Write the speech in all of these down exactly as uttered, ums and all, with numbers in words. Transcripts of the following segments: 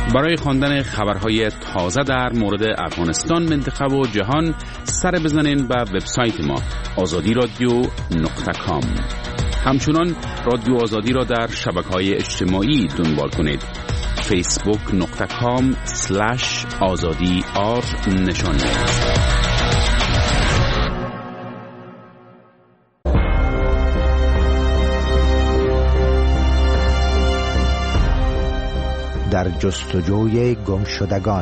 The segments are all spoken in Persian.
برای خواندن خبرهای تازه در مورد افغانستان، منطقه و جهان سر بزنین به وبسایت ما آزادی رادیو نقطه کام. همچنان رادیو آزادی را در شبکه‌های اجتماعی دنبال کنید. فیسبوک نقطه کام سلش آزادی آر نشان دهید. در جستجوی گمشدگان.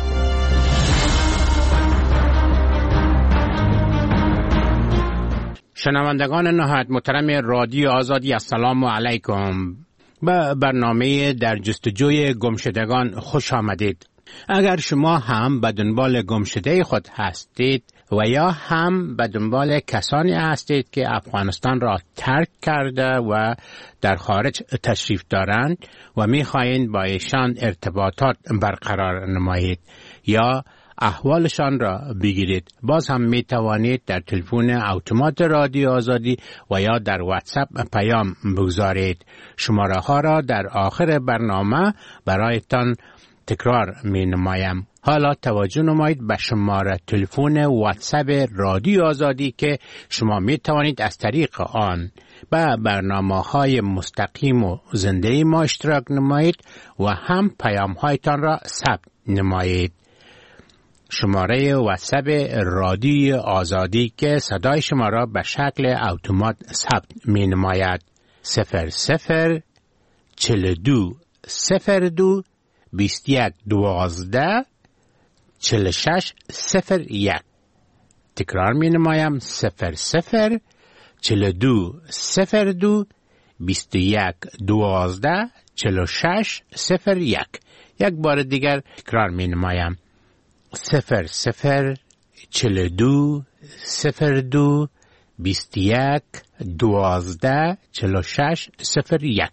شنوندگان نهایت محترم رادیو آزادی، السلام علیکم. به برنامه در جستجوی گمشدگان خوش آمدید. اگر شما هم به دنبال گمشده خود هستید و یا هم به دنبال کسانی هستید که افغانستان را ترک کرده و در خارج تشریف دارند و می‌خواهید با ایشان ارتباطات برقرار نمایید یا احوالشان را بگیرید، باز هم می توانید در تلفن اتومات رادیو آزادی و یا در واتساپ پیام بگذارید. شماره ها را در آخر برنامه برایتان تکرار می نمایم. حالا توجه نمایید به شماره تلفن واتساپ رادیو آزادی که شما می توانید از طریق آن به برنامه های مستقیم و زنده ما اشتراک نمایید و هم پیام هایتان را ثبت نمایید. شماره واتساپ رادیو آزادی که صدای شما را به شکل اتومات ثبت می نماید صفر صفر چهل و دو صفر دو بیست و یک دوازده چهل و شش صفر یک. تکرار می نمایم صفر صفر چهل و دو صفر دو بیست و یک دوازده چهل و شش صفر یک. یک بار دیگر تکرار می نمایم صفر صفر چهل و دو صفر دو بیست و یک دوازده چهل و شش صفر یک.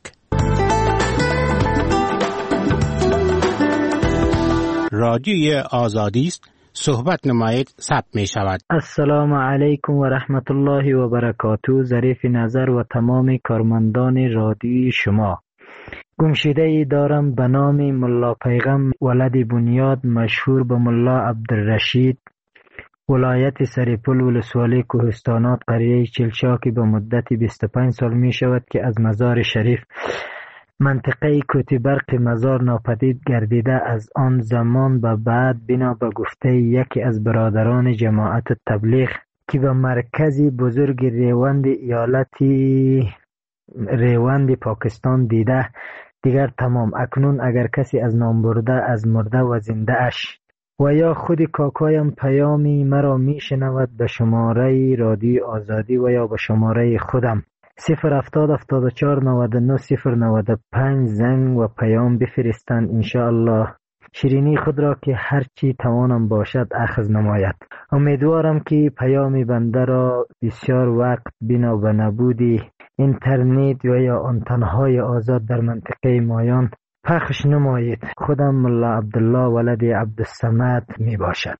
رادیوی آزادی است. صحبت نمایید ثبت می شود. السلام علیکم و رحمت الله و برکاته. ظریف نظر و تمام کارمندان رادیوی شما. گمشده ای دارم به نام ملا پیغم ولد بنیاد، مشهور به ملا عبدالرشید، ولایت سریپل، ولسوالی کوهستانات، قریه چلچاکی. به مدت بیست و پنج سال می شود که از مزار شریف منطقه کوتی برق مزار ناپدید گردیده. از آن زمان به بعد بنا به گفته یکی از برادران جماعت تبلیغ که به مرکزی بزرگ ریوند ایالتی ریوند پاکستان دیده، دیگر تمام. اکنون اگر کسی از نام برده از مرده و زنده اش و یا خود کاکایم پیامی مرا می شنود به شماره رادیو آزادی و یا به شماره خودم صفر هفتاد هفتاد و چهار نود و نه صفر نود و پنج زنگ و پیام بفرستند. انشاءالله شیرینی خود را که هرچی توانم باشد اخذ نماید. امیدوارم که پیام بنده را بسیار وقت بنا به نبودی اینترنت و یا آنتنهای آزاد در منطقه مایان پخش نمایید. خودم ملا عبدالله ولد عبدالصمد می باشد.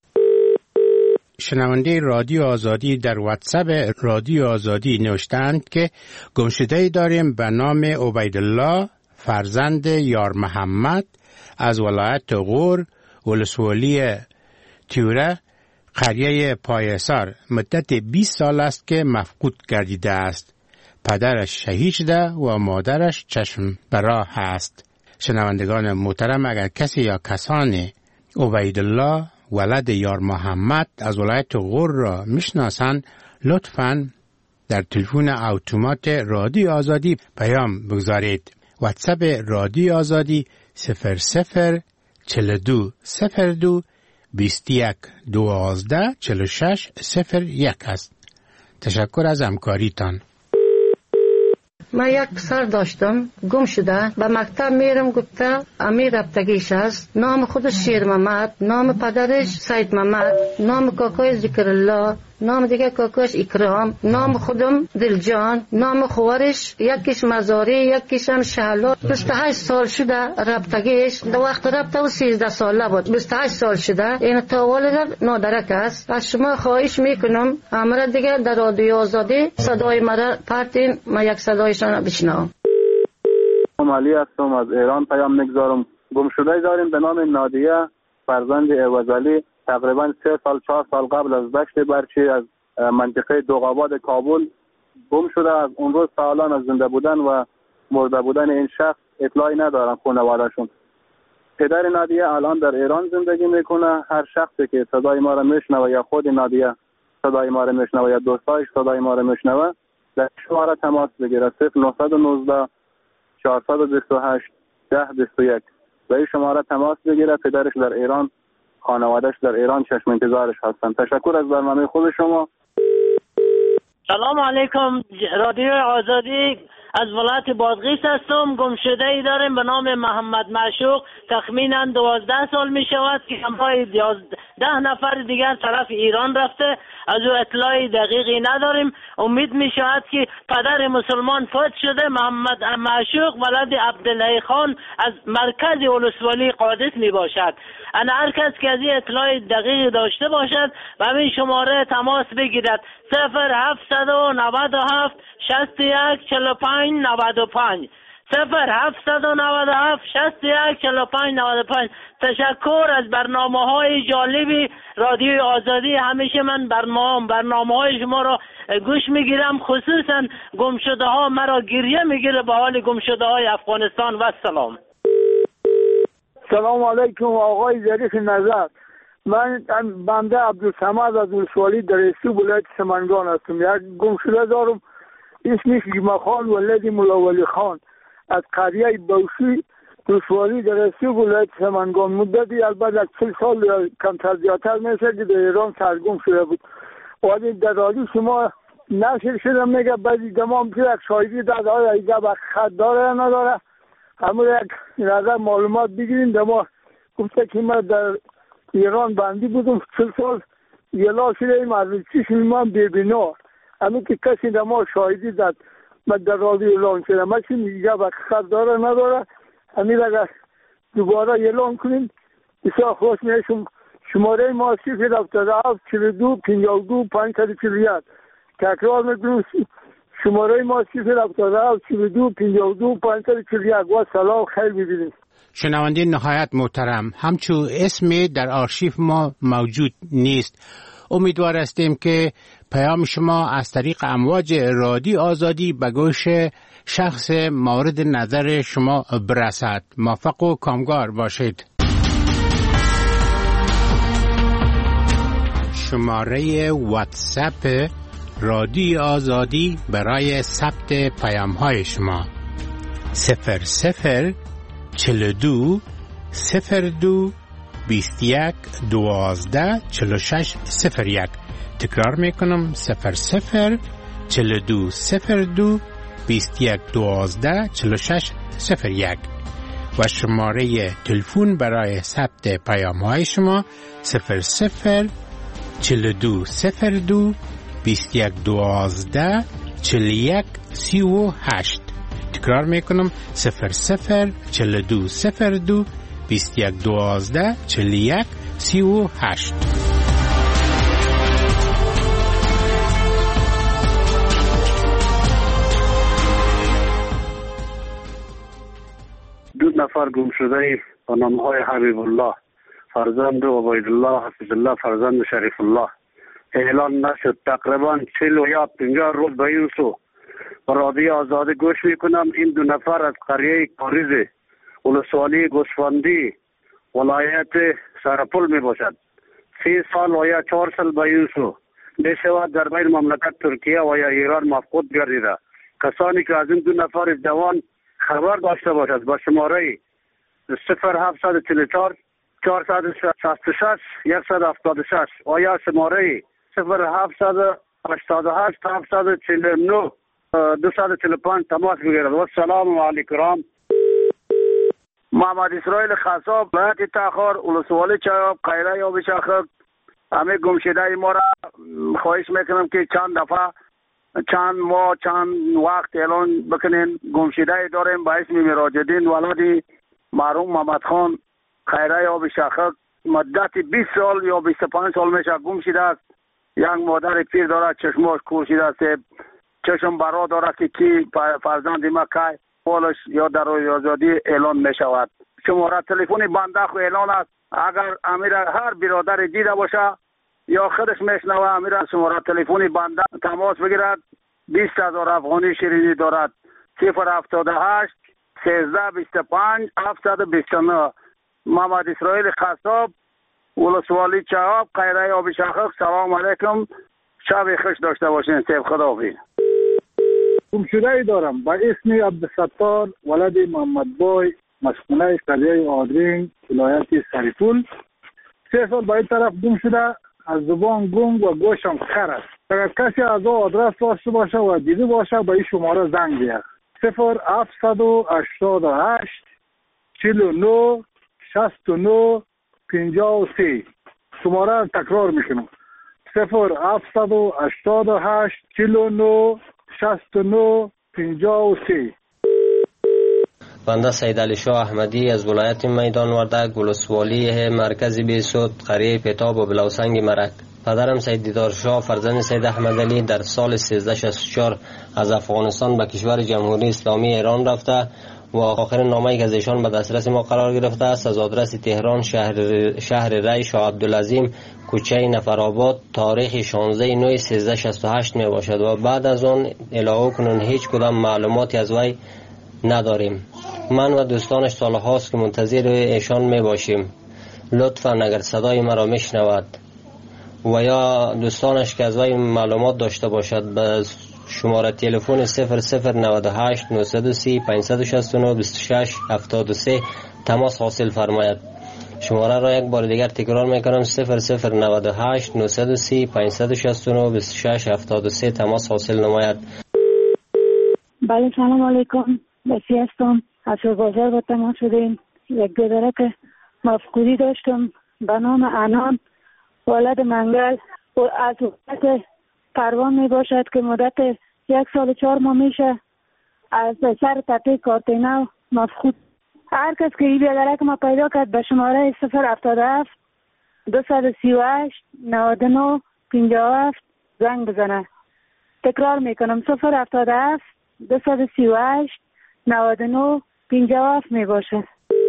شنونده رادیو آزادی در واتساپ رادیو آزادی نوشتند که گمشده داریم به نام عبیدالله فرزند یار محمد از ولایت غور، ولسوالی تیوره، قریه پایسار. مدت بیست سال است که مفقود گردیده است. پدرش شهید شده و مادرش چشم براه است. شنوندگان محترم، اگر کسی یا کسانی عبیدالله ولد یار محمد از ولایت غور را میشناسند، لطفاً در تلفن اتومات رادیو آزادی پیام بگذارید. واتساپ رادیو آزادی صفر صفر چهل و دو صفر دو بیست و یک دوازده چهل و شش صفر یک است. تشکر از همکاریتان. من یک پسر داشتم گم شده، به مکتب میرم، گفته امیر رفتگیش است. نام خودش شیر محمد، نام پدرش سید محمد، نام کاکای ذکر الله، نام دیگه کاکاش اکرام، نام خودم دلجان، نام خوارش یکیش مزاری یکیش هم شهلا. بیست و هشت سال شده رفتگیش. در وقت رفته و سیزده ساله بود. بیست و هشت سال شده. این تاولد نادرک است. از شما خواهش میکنم امر دیگه در رادیو آزادی صدای مرا پرتین، ما یک صدایشان بشنوم. علی هستم، از ایران پیام میگذارم. گمشده داریم به نام نادیه فرزند عوضعلی، تقریبا سه سال چهار سال قبل از دشت برچی از منطقه دوغاباد کابل گم شده. از اون روز تا الان از زنده بودن و مرده بودن این شخص اطلاعی ندارن خانواده‌شون. پدر نادیه الان در ایران زندگی میکنه. هر شخصی که صدای ما را میشنوه یا خود نادیه صدای ما را میشنوه یا دوستایش صدای ما را میشنوه، در شماره تماس بگیره صفر نه یک نه چهارصد و بیست و هشت ده بیست و یک. به این شماره تماس بگیره. پدرش در ایران، خانواده‌اش در ایران چشم انتظارش هستن. تشکر از برنامه خوب شما. سلام علیکم. رادیو آزادی از ولایت بادغیس هستم. گمشده ای داریم به نام محمد معشوق. تخمینا دوازده سال می شود که همراه ده نفر دیگر طرف ایران رفته. از او اطلاعی دقیقی نداریم. امید می شود که پدر مسلمان فوت شده. محمد معشوق ولد عبدالله خان از مرکز ولسوالی قادس می باشد. انا هر کس که از این اطلاع دقیق داشته باشد و همین شماره تماس بگیرد صفر هفتصد و نود و هفت شصت و یک چهل و پنج نود و پنج صفر هفتصد و نود و هفت شصت و یک چهل و پنج نود و پنج. تشکر از برنامه های جالبی رادیوی آزادی. همیشه من برنامه برنامه های شما را گوش میگیرم، خصوصا گمشده ها مرا گریه میگیره به حال گمشده های افغانستان. و سلام. سلام علیکم آقای ظریف نظر. من بنده عبدالصمد از ولسوالی در استو ولایت سمنگان هستم. یک گمشده دارم اسمش جمعه خان ولد مولا ولی خان از قریه بوشی ولسوالی در استو ولایت سمنگان. مدتی البته از چل سال یا کمتر زیادتر میشه که در ایران سرگم شده بود. ولی در رادیو شما نشر شده میگه بعضی دمام که یک شاهدی داده های ایجا با خط داره یا نداره. همون یک نظر معلومات بگیریم. دما گفته که من در ایران بندی بودم چل سال یلا شده ایم از چشم من ببینا. همین که کسی دما شاهدی داد من در رادیو اعلان شده. من چی میگه با خط داره نداره. همین اگر دوباره اعلان کنیم بسیار خوش میشم. شماره ما صفر هفتاد و هفت چهل و دو پنجاه و دو پانصد و چهل و یک. تکرار میکنم شماره ما صفر هفتاد و هفت چهل و دو پنجاه و دو پانصد و چهل و یک. و سلام خیر ببینید. شنونده نهایت محترم، همچون اسمی در آرشیف ما موجود نیست. امیدوار هستیم که پیام شما از طریق امواج رادیو آزادی به گوش شخص مورد نظر شما برسد. موفق و کامگار باشید. شماره واتساپ رادیو آزادی برای ثبت پیام های شما صفر صفر چهل و دو صفر دو بیست و یک دوازده چهل و شش صفر یک. تکرار میکنم صفر صفر چهل و دو صفر دو بیست و یک دوازده چهل و شش صفر یک. و شماره تلفن برای ثبت پیام های شما صفر صفر چهل و دو صفر دو بیست و یک دوازده چهل و یک سی و هشت. تکرار میکنم صفر صفر چهل و دو صفر دو بیست و یک دوازده چهل و یک سی و هشت. دو نفر گم شده با نامهای حبیب الله فرزند عبید الله حفظ الله فرزند شریف الله اعلان نشد. تقریبا چهل و یا پنجاه روز به این سو و رادیو آزادی گوش میکنم. این دو نفر از قریه کاریز ولسوالی گوسفندی ولایت سرپل می باشد. سی سال و یا چهار سال به این سو می شود در بین مملکت ترکیه و یا ایران مفقود گردیده. کسانی که از این دو نفر جوان خبر داشته باشد با شماره صفر هفتصد و چهل و چهار چهارصد و شصت و شش صد و هفتاد و شش و یا شماره صفر هفتصد و هشتاد و هشت هفتصد و چهل و نه دویست و چهل و پنج تماس بگیرد. و سلام علیکم. محمد اسرائیل خصاب ولایت تخار ولسوالی چایاب قیره یا بشاخب. همه گمشده ما را خواهش میکنم که چند دفعه چند ماه چند وقت اعلان بکنین. گمشده داریم با اسم مراجدین ولدی مرحوم محمد خان خیره یا بشاخب. مدت بیست سال یا بیست و پنج سال میشه گم شده است. یک مادر پیر داره چشماش کور شده است. چشم برا داره که کی فرزند ما که پولش یا در روی آزادی اعلان می شود. شماره تلفن بنده خو اعلان است. اگر امیر هر برادر دیده باشه یا خودش میشنوه امیر شماره تلفن بنده تماس بگیرد. بیست هزار افغانی شیرینی دارد. صفر هفتاد و هشت سیزده بیست و پنج هفتصد و بیست و نه. محمد اسرائیل قصاب، ولسوالی چهاب، قیره آب شخص. سلام علیکم، شب خوش داشته باشین. سیف خداحافظ. گمشده ای دارم با اسم عبدالستار ولد محمد بای، مسکونه قریه آدرین، ولایت سریپول. سه سال با این طرف گم شده. از زبان گنگ و گوشم خر است. اگر کسی از او آدرس داشته باشه و دیده باشه به این شماره زنگ بیاد. صفر هفتصد و هشتاد و هشت چهل و نه شصت و نه پنجاه و سه. شماره را تکرار میکنم. صفر هفتصد و هشتاد و هشت چهل و نه شصت و نه پنجاه و سه. بنده سید علی شاه احمدی از ولایت میدان وردک، ولسوالی مرکز بیسود، قریه پتاب و بلوسنگ مرک. پدرم سید دیدار شاه فرزند سید احمد علی در سال سیزده شصت و چهار از افغانستان به کشور جمهوری اسلامی ایران رفته و آخرین نامه‌ای که از ایشان به دسترس ما قرار گرفته است از آدرس تهران، شهر شهر ری، شاه عبدالعظیم، کوچه نفرآباد، تاریخ شانزده نوامبر سیزده شصت و هشت می باشد و بعد از آن الهو کنون هیچ کدام معلوماتی از وی نداریم. من و دوستانش سالهاست که منتظر ایشان می باشیم. لطفاً اگر صدای مرا میشنود و یا دوستانش که از وی معلومات داشته باشد به شماره تلفن صفر صفر نود و هشت نهصد و سی پانصد و شصت و نه بیست و شش هفتاد و سه تماس حاصل فرماید. شماره را یک بار دیگر تکرار میکنم. صفر صفر نود و هشت نهصد و سی پانصد و شصت و نه بیست و شش هفتاد و سه تماس حاصل نماید. بله سلام علیکم. بسی هستم. از بازار با تماس شدیم. یک گذره که مفقودی داشتم به نام انان ولد منگل و از وقت پروان می باشد که مدت یک سال و چهار ماه میشه از سر تپه کارتینو مفقود. هر کس که این بیادره که ما پیدا کرد به شماره صفر هفتاد و هفت دویست و سی و هشت نود و نه پنجاه و هفت زنگ بزنه. تکرار میکنم صفر هفتاد و هفت دویست و سی و هشت نود و نه پنجاه و هفت می باشه.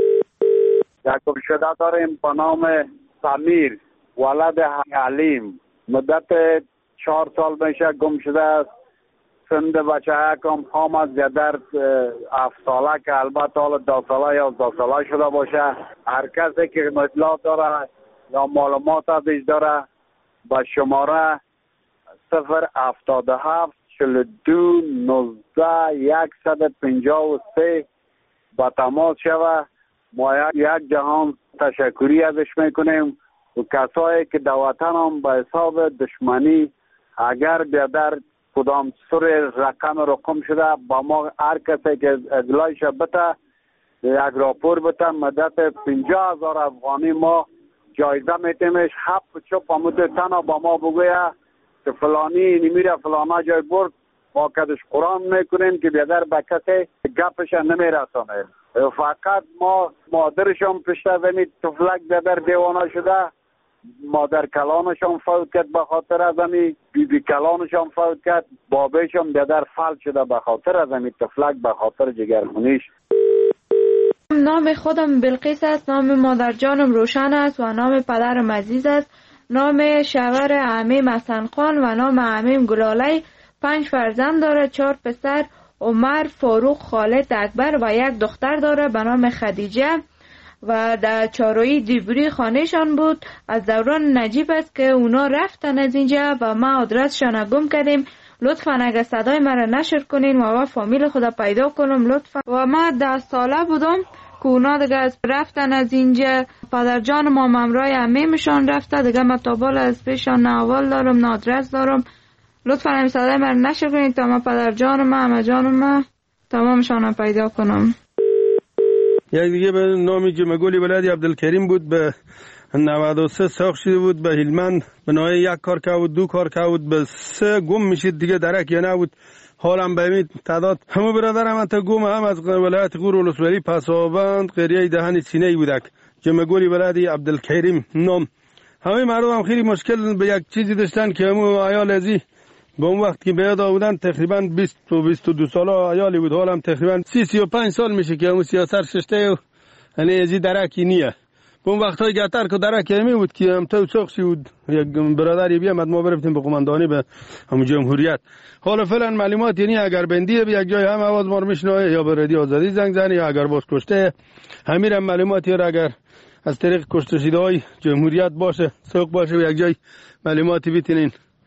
یک گمشده داریم به نام سمیر ولد علیم. مدت چهار سال میشه گم شده است. سند بچه کم هم از در هفت ساله که البته حالا دو ساله یا دو ساله شده باشه. هر کسی که اطلاع داره یا معلومات ازش داره با شماره صفر هفتاد و هفت چهل و دو نوزده یکصد و پنجاه و سه با تماس شوه. ما یک جهان تشکری ازش میکنیم و کسایی که در وطن هم به حساب دشمنی اگر بیادر کدام سر رقم رقم شده با ما هر کسی که اطلاعش بده یک راپور بده مدت پنجاه هزار افغانی ما جایزه میتیمش. هفت چوب امود تنها با ما بگویه که فلانی نمیره فلانا جای برد ما کدش قرآن میکنیم که بیادر به کسی گپش نمیرسانه. فقط ما مادرشم پشت زمین تفلک بیادر دیوانه شده. مادر کلانشان فوت کرد به خاطر از امی، بی بی کلانشان فوت کرد، بابیشان بیادر فلج شده به خاطر از امی تفلک، به خاطر جگرخونیش. نام خودم بلقیس است، نام مادر جانم روشن است و نام پدرم عزیز است. نام شوهر عمیم حسن خان و نام عمیم گلالی. پنج فرزند داره، چهار پسر عمر، فاروق، خالد، اکبر و یک دختر داره به نام خدیجه و در چاروی دیبری خانهشان بود. از دوران نجیب است که اونا رفتن از اینجا و ما آدرسشان گم کردیم. لطفا اگه صدای مرا نشر کنین و ما فامیل خدا پیدا کنم لطفا. و ما ده ساله بودم که اونا دیگه از رفتن از اینجا. پدر جان ما ممرای عمیمشان رفته دیگه. ما تابال از پیشان نه اول دارم نه آدرس دارم. لطفا این صدای مرا نشر کنین تا ما پدر جان ما همه جان ما تمامشان پیدا کنم. یک دیگه به نامی که مگولی ولادی عبدالکریم بود به نود و سه ساخت شده بود به هلمند. به نوعی یک کار که بود دو کار که بود به سه گم میشید دیگه درک یا نبود. حالم به این تعداد همه برادرم انتا گم هم از ولایت غور ولسوالی پسابند قریه دهن سینه‌ای بودک که مگولی ولادی عبدالکریم نام. همه مردم هم خیلی مشکل به یک چیزی داشتن که همون عیال ازی به اون وقت که بیاد بودن تقریبا بیست و بیست و دو ساله عیالی بود. حالم تقریبا سی سی و پنج سال میشه که همون سیاست ششته و یعنی ازی درکی نیه. اون وقتای گتر که درکی همی بود که هم تو سخشی بود یک برادری بیامد ما برفتیم به قماندانی به همون جمهوریت. حالا فعلا معلومات یعنی اگر بندیه به یک جای هم آواز ما رو میشنوه یا به رادیو آزادی زنگ زنی یا اگر باز کشته همین هم معلوماتی را اگر از طریق کشته شده های جمهوریت باشه سوق باشه به یک جای معلوماتی بیتینین.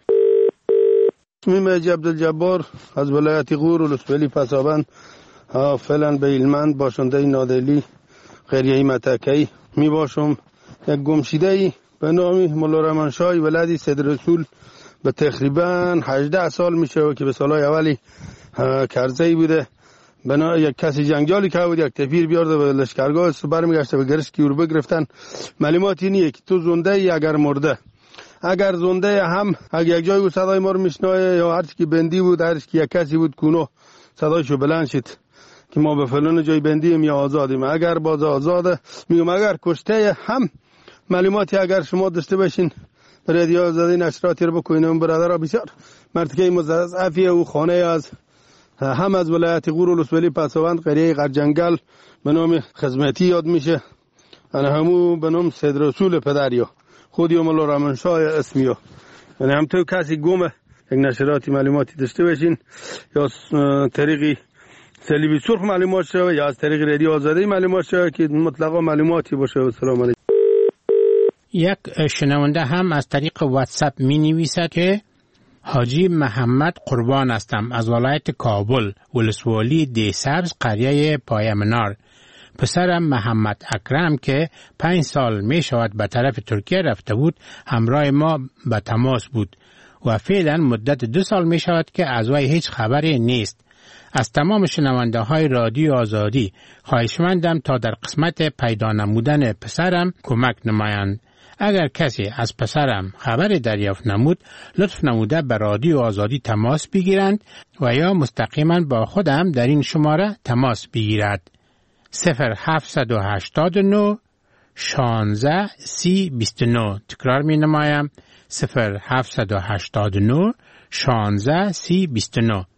اسمیم حاجی عبدالجبار از ولایت غور و لسبلی پسابند فعلا به هلمند باشنده نادلی قریه متکی می باشم. یک گمشیده ای به نام مولا رحمان شاه ولدی سید رسول به تقریبا هجده سال میشه که به سالهای اولی کرزی بوده. بنا یک کسی جنگجالی که بود یک تفیر بیارده به لشکرگاه است برمیگشته به گرش کی رو بگرفتن. معلوماتی نیه که تو زنده ای اگر مرده. اگر زنده هم اگر یک جای او صدای ما رو میشنوه یا هر کی بندی بود هر کی یک کسی بود کونو صدایشو بلند شد که ما به فلان جای بندیم یا آزادیم. اگر باز آزاده میگم اگر کشته هم معلوماتی اگر شما داشته باشین رادیو آزادی نشراتی رو بکنین. برادرها بسیار مرتکه مضاعفی او خانه از هم از ولایت غور و لسبلی پسابند قریه غرجنگل به نام خدمتی یاد میشه. انا همو به نام سید رسول پدریا خودی مولا رحمان شاه اسمیو. یعنی هم تو کسی گمه یک نشراتی معلوماتی داشته باشین یا طریقی صلیبی سرخ معلومات شوه یا از طریق رادیو آزادی معلومات شوه که مطلقا معلوماتی باشه. و سلام علیکم. یک شنونده هم از طریق واتساپ می نویسد که حاجی محمد قربان هستم از ولایت کابل ولسوالی دی سبز قریه پایمنار. پسرم محمد اکرم که پنج سال می شود به طرف ترکیه رفته بود همراه ما به تماس بود و فعلا مدت دو سال می شود که از وی هیچ خبری نیست. از تمام شنونده های رادیو آزادی خواهشمندم تا در قسمت پیدا نمودن پسرم کمک نمایند. اگر کسی از پسرم خبری دریافت نمود لطف نموده به رادیو آزادی تماس بگیرند و یا مستقیما با خودم در این شماره تماس بگیرد. صفر هفتصد و هشتاد و نه شانزده سی بیست و نه. تکرار می نمایم صفر هفتصد و هشتاد و نه شانزده سی بیست و نه.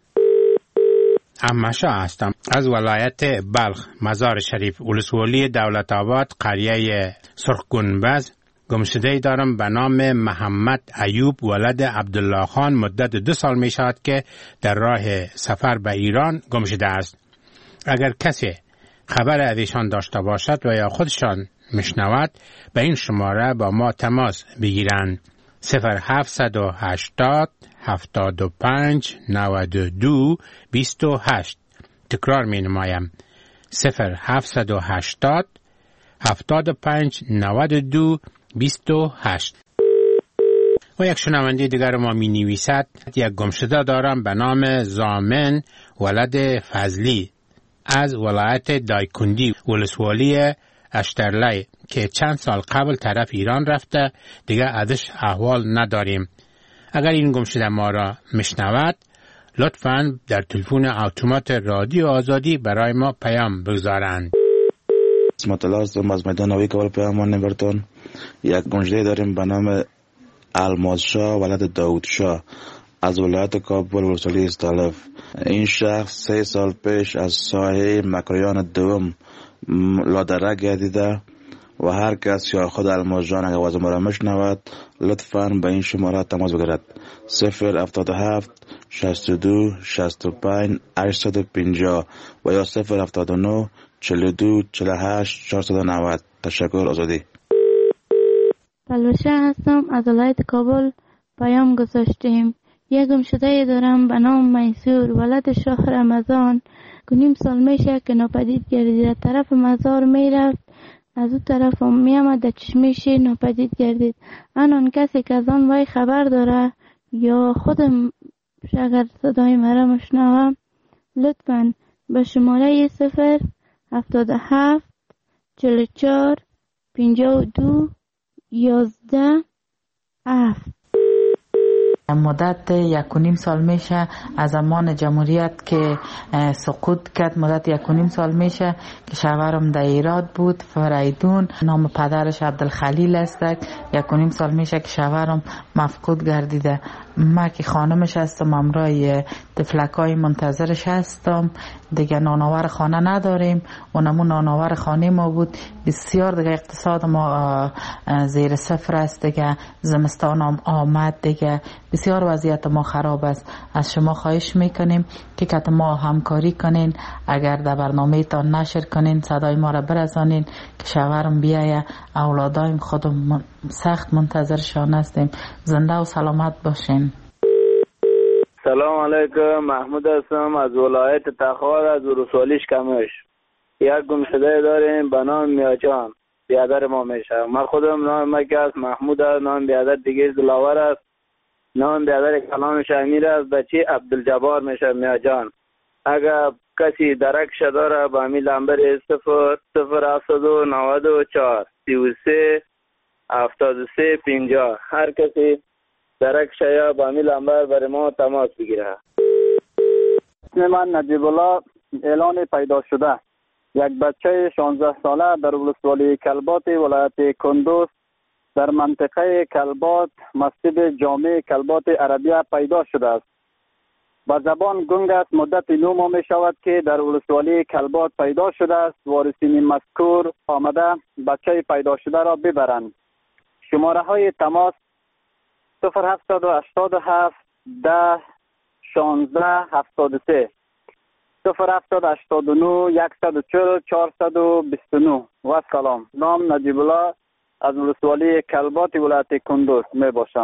امشا هستم از ولایت بلخ مزار شریف ولسوالی دولت آباد قریه سرخ گنبز. گمشده دارم به نام محمد ایوب ولد عبدالله خان. مدت دو سال می شود که در راه سفر به ایران گمشده است. اگر کسی خبر از ایشان داشته باشد و یا خودشان میشنود به این شماره با ما تماس بگیرند. صفر هفتصد و هشتاد هفتاد و پنج نود و دو بیست و هشت. تکرار می نمایم صفر هفتصد و هشتاد هفتاد و پنج نود و دو بیست و هشت. و یک شنونده دیگر ما می نویسد یک گمشده دارم به نام زامن ولد فضلی از ولایت دایکندی ولسوالی اشترلی که چند سال قبل طرف ایران رفته دیگه ازش احوال نداریم. اگر این گمشده ما را میشنود لطفاً در تلفن اتومات رادیو آزادی برای ما پیام بگذارند. اسمت الله هستم از میدان نوی کابل پیامان نبرتون. یک گمشده داریم به نام الماس شاه ولد داود شاه از ولایت کابل ولسوالی استالف. این شخص سه سال پیش از ساحه مکریان دوم لادره گردیده و هر کس یا خود الماس جان اگر آواز ما را میشنود لطفاً به این شماره تماس بگیرد. صفر هفتاد و هفت شصت و دو شصت و پنج هشتصد و پنجاه و یا صفر هفتاد و نه چهل و دو چهل و هشت چهارصد و نود. تشکر. آزادی. بلوشه هستم از ولایت کابل پیام گذاشتیم. یک گمشده دارم به نام منصور ولد شاه رمضان که نیم سال میشه که ناپدید گردید. طرف مزار میرفت از اون طرف هم میامد در چشمش ناپدید گردید. آن کسی که از آن وی خبر داره یا خودم اگر صدای مرا مشنوم لطفاً به شماره صفر هفتاد و هفت چهل و چهار پنجاه و دو یازده هفت. مدت یک و نیم سال میشه از زمان جمهوریت که سقوط کرد. مدت یک و نیم سال میشه که شوهرم در ایراد بود فریدون نام پدرش عبدالخلیل است. یک و نیم سال میشه که شوهرم مفقود گردیده. من که خانمش هستم همراه طفلکای منتظرش هستم. دیگه نانآور خانه نداریم. اونمون نانآور خانه ما بود. بسیار دیگه اقتصاد ما زیر صفر است. دیگه زمستان هم آمد، دیگه بسیار وضعیت ما خراب است. از شما خواهش میکنیم که کت ما همکاری کنین، اگر در برنامه تان نشر کنین صدای ما را برسانین که شوهرم بیایه، اولادایم خودم سخت منتظرشان هستیم. زنده و سلامت باشین. سلام علیکم، محمود هستم از ولایت تخار از ولسوالی کمش. یک گمشده داریم به نام میاجان، بیادر ما میشه. من خودم نام مکی است، محمود است. نام بیادر دیگه دلاور است. نام بیادر کلامش امیر است. بچه عبدالجبار میشه میاجان. اگر کسی درکش داره با امی لنبر صفر صفر هفتاد و نود و چهار سی و سه هفتاد و سه پنجاه، هر کسی درکش یا با امی لنبر برای ما تماس بگیره. من نجیب الله، اعلان پیدا شده. یک بچه شانزده ساله در ولسوالی کلبات ولایت کندوز در منطقه کلبات مسجد جامع کلبات عربیه پیدا شده است. با زبان گنگ است. مدت نو ماه می شود که در ولسوالی کلبات پیدا شده است. وارثین مذکور آمده بچه پیدا شده را ببرند. شماره های تماس صفر هفتاد و هشتاد و هفت ده شانزده هفتاد و سه، صفر هفتاد هشتاد و نه یکصد و چهل چهارصد و بیست و نه. و سلام. نام نجیب الله از ولسوالی کلبات ولایت کندوز می باشم.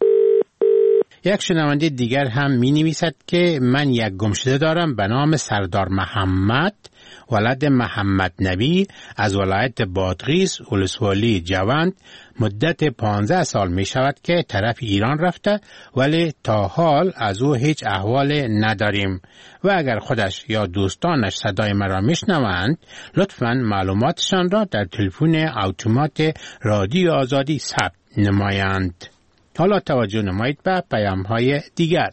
یک شنونده دیگر هم می نویسد که من یک گمشده دارم به نام سردار محمد ولد محمد نبی از ولایت بادغیس ولسوالی جوند. مدت پانزده سال می شود که طرف ایران رفته ولی تا حال از او هیچ احوال نداریم و اگر خودش یا دوستانش صدای مرا می شنوند لطفاً معلوماتشان را در تلفن اتومات رادیو آزادی ثبت نمایند. حالا توجه نمایید به پیام های دیگر.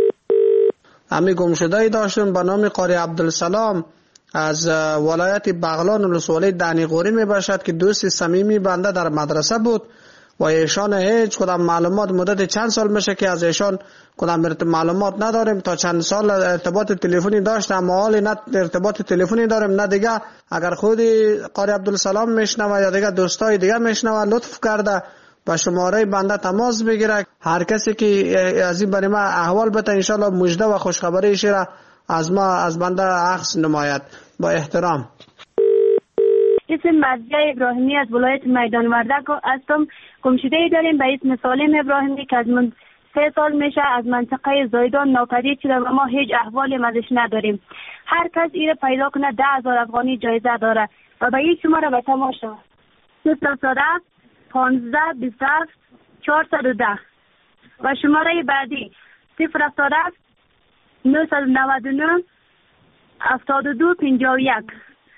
امی گمشده‌ای داشتم به نام قاری عبدالسلام از ولایت بغلان ولسوالی دنیقوری می باشد که دوست صمیمی بنده در مدرسه بود و ایشان هیچ کدام معلومات مدت چند سال میشه که از ایشان کدام معلومات نداریم. تا چند سال ارتباط تلفنی داشتم اما حالی نه ارتباط تلفنی داریم نه دیگه. اگر خودی قاری عبدالسلام میشنوه یا دیگه دوستای دیگه میشنوه لطف کرده با شماره بنده تماس بگیره. هر کسی که از این برای ما احوال بده انشالله مژده و خوشخبری را از ما از بنده عکس نماید. با احترام. اسم مرضیه ابراهیمی از ولایت میدان وردک هستم. گمشده‌ای داریم به اسم سالم ابراهیمی که از من سه سال میشه از منطقه زایدان ناپدید شده و ما هیچ احوالی ازش نداریم. هر کس ایره پیدا کنه ده هزار افغانی جایزه داره و به این شماره به تماشا صفر پانزده بیست و هفت چهارصد و ده و شماره بعدی صفر هفتاد و هفت نهصد و نود و نه هفتاد و دو پنجاه و یک.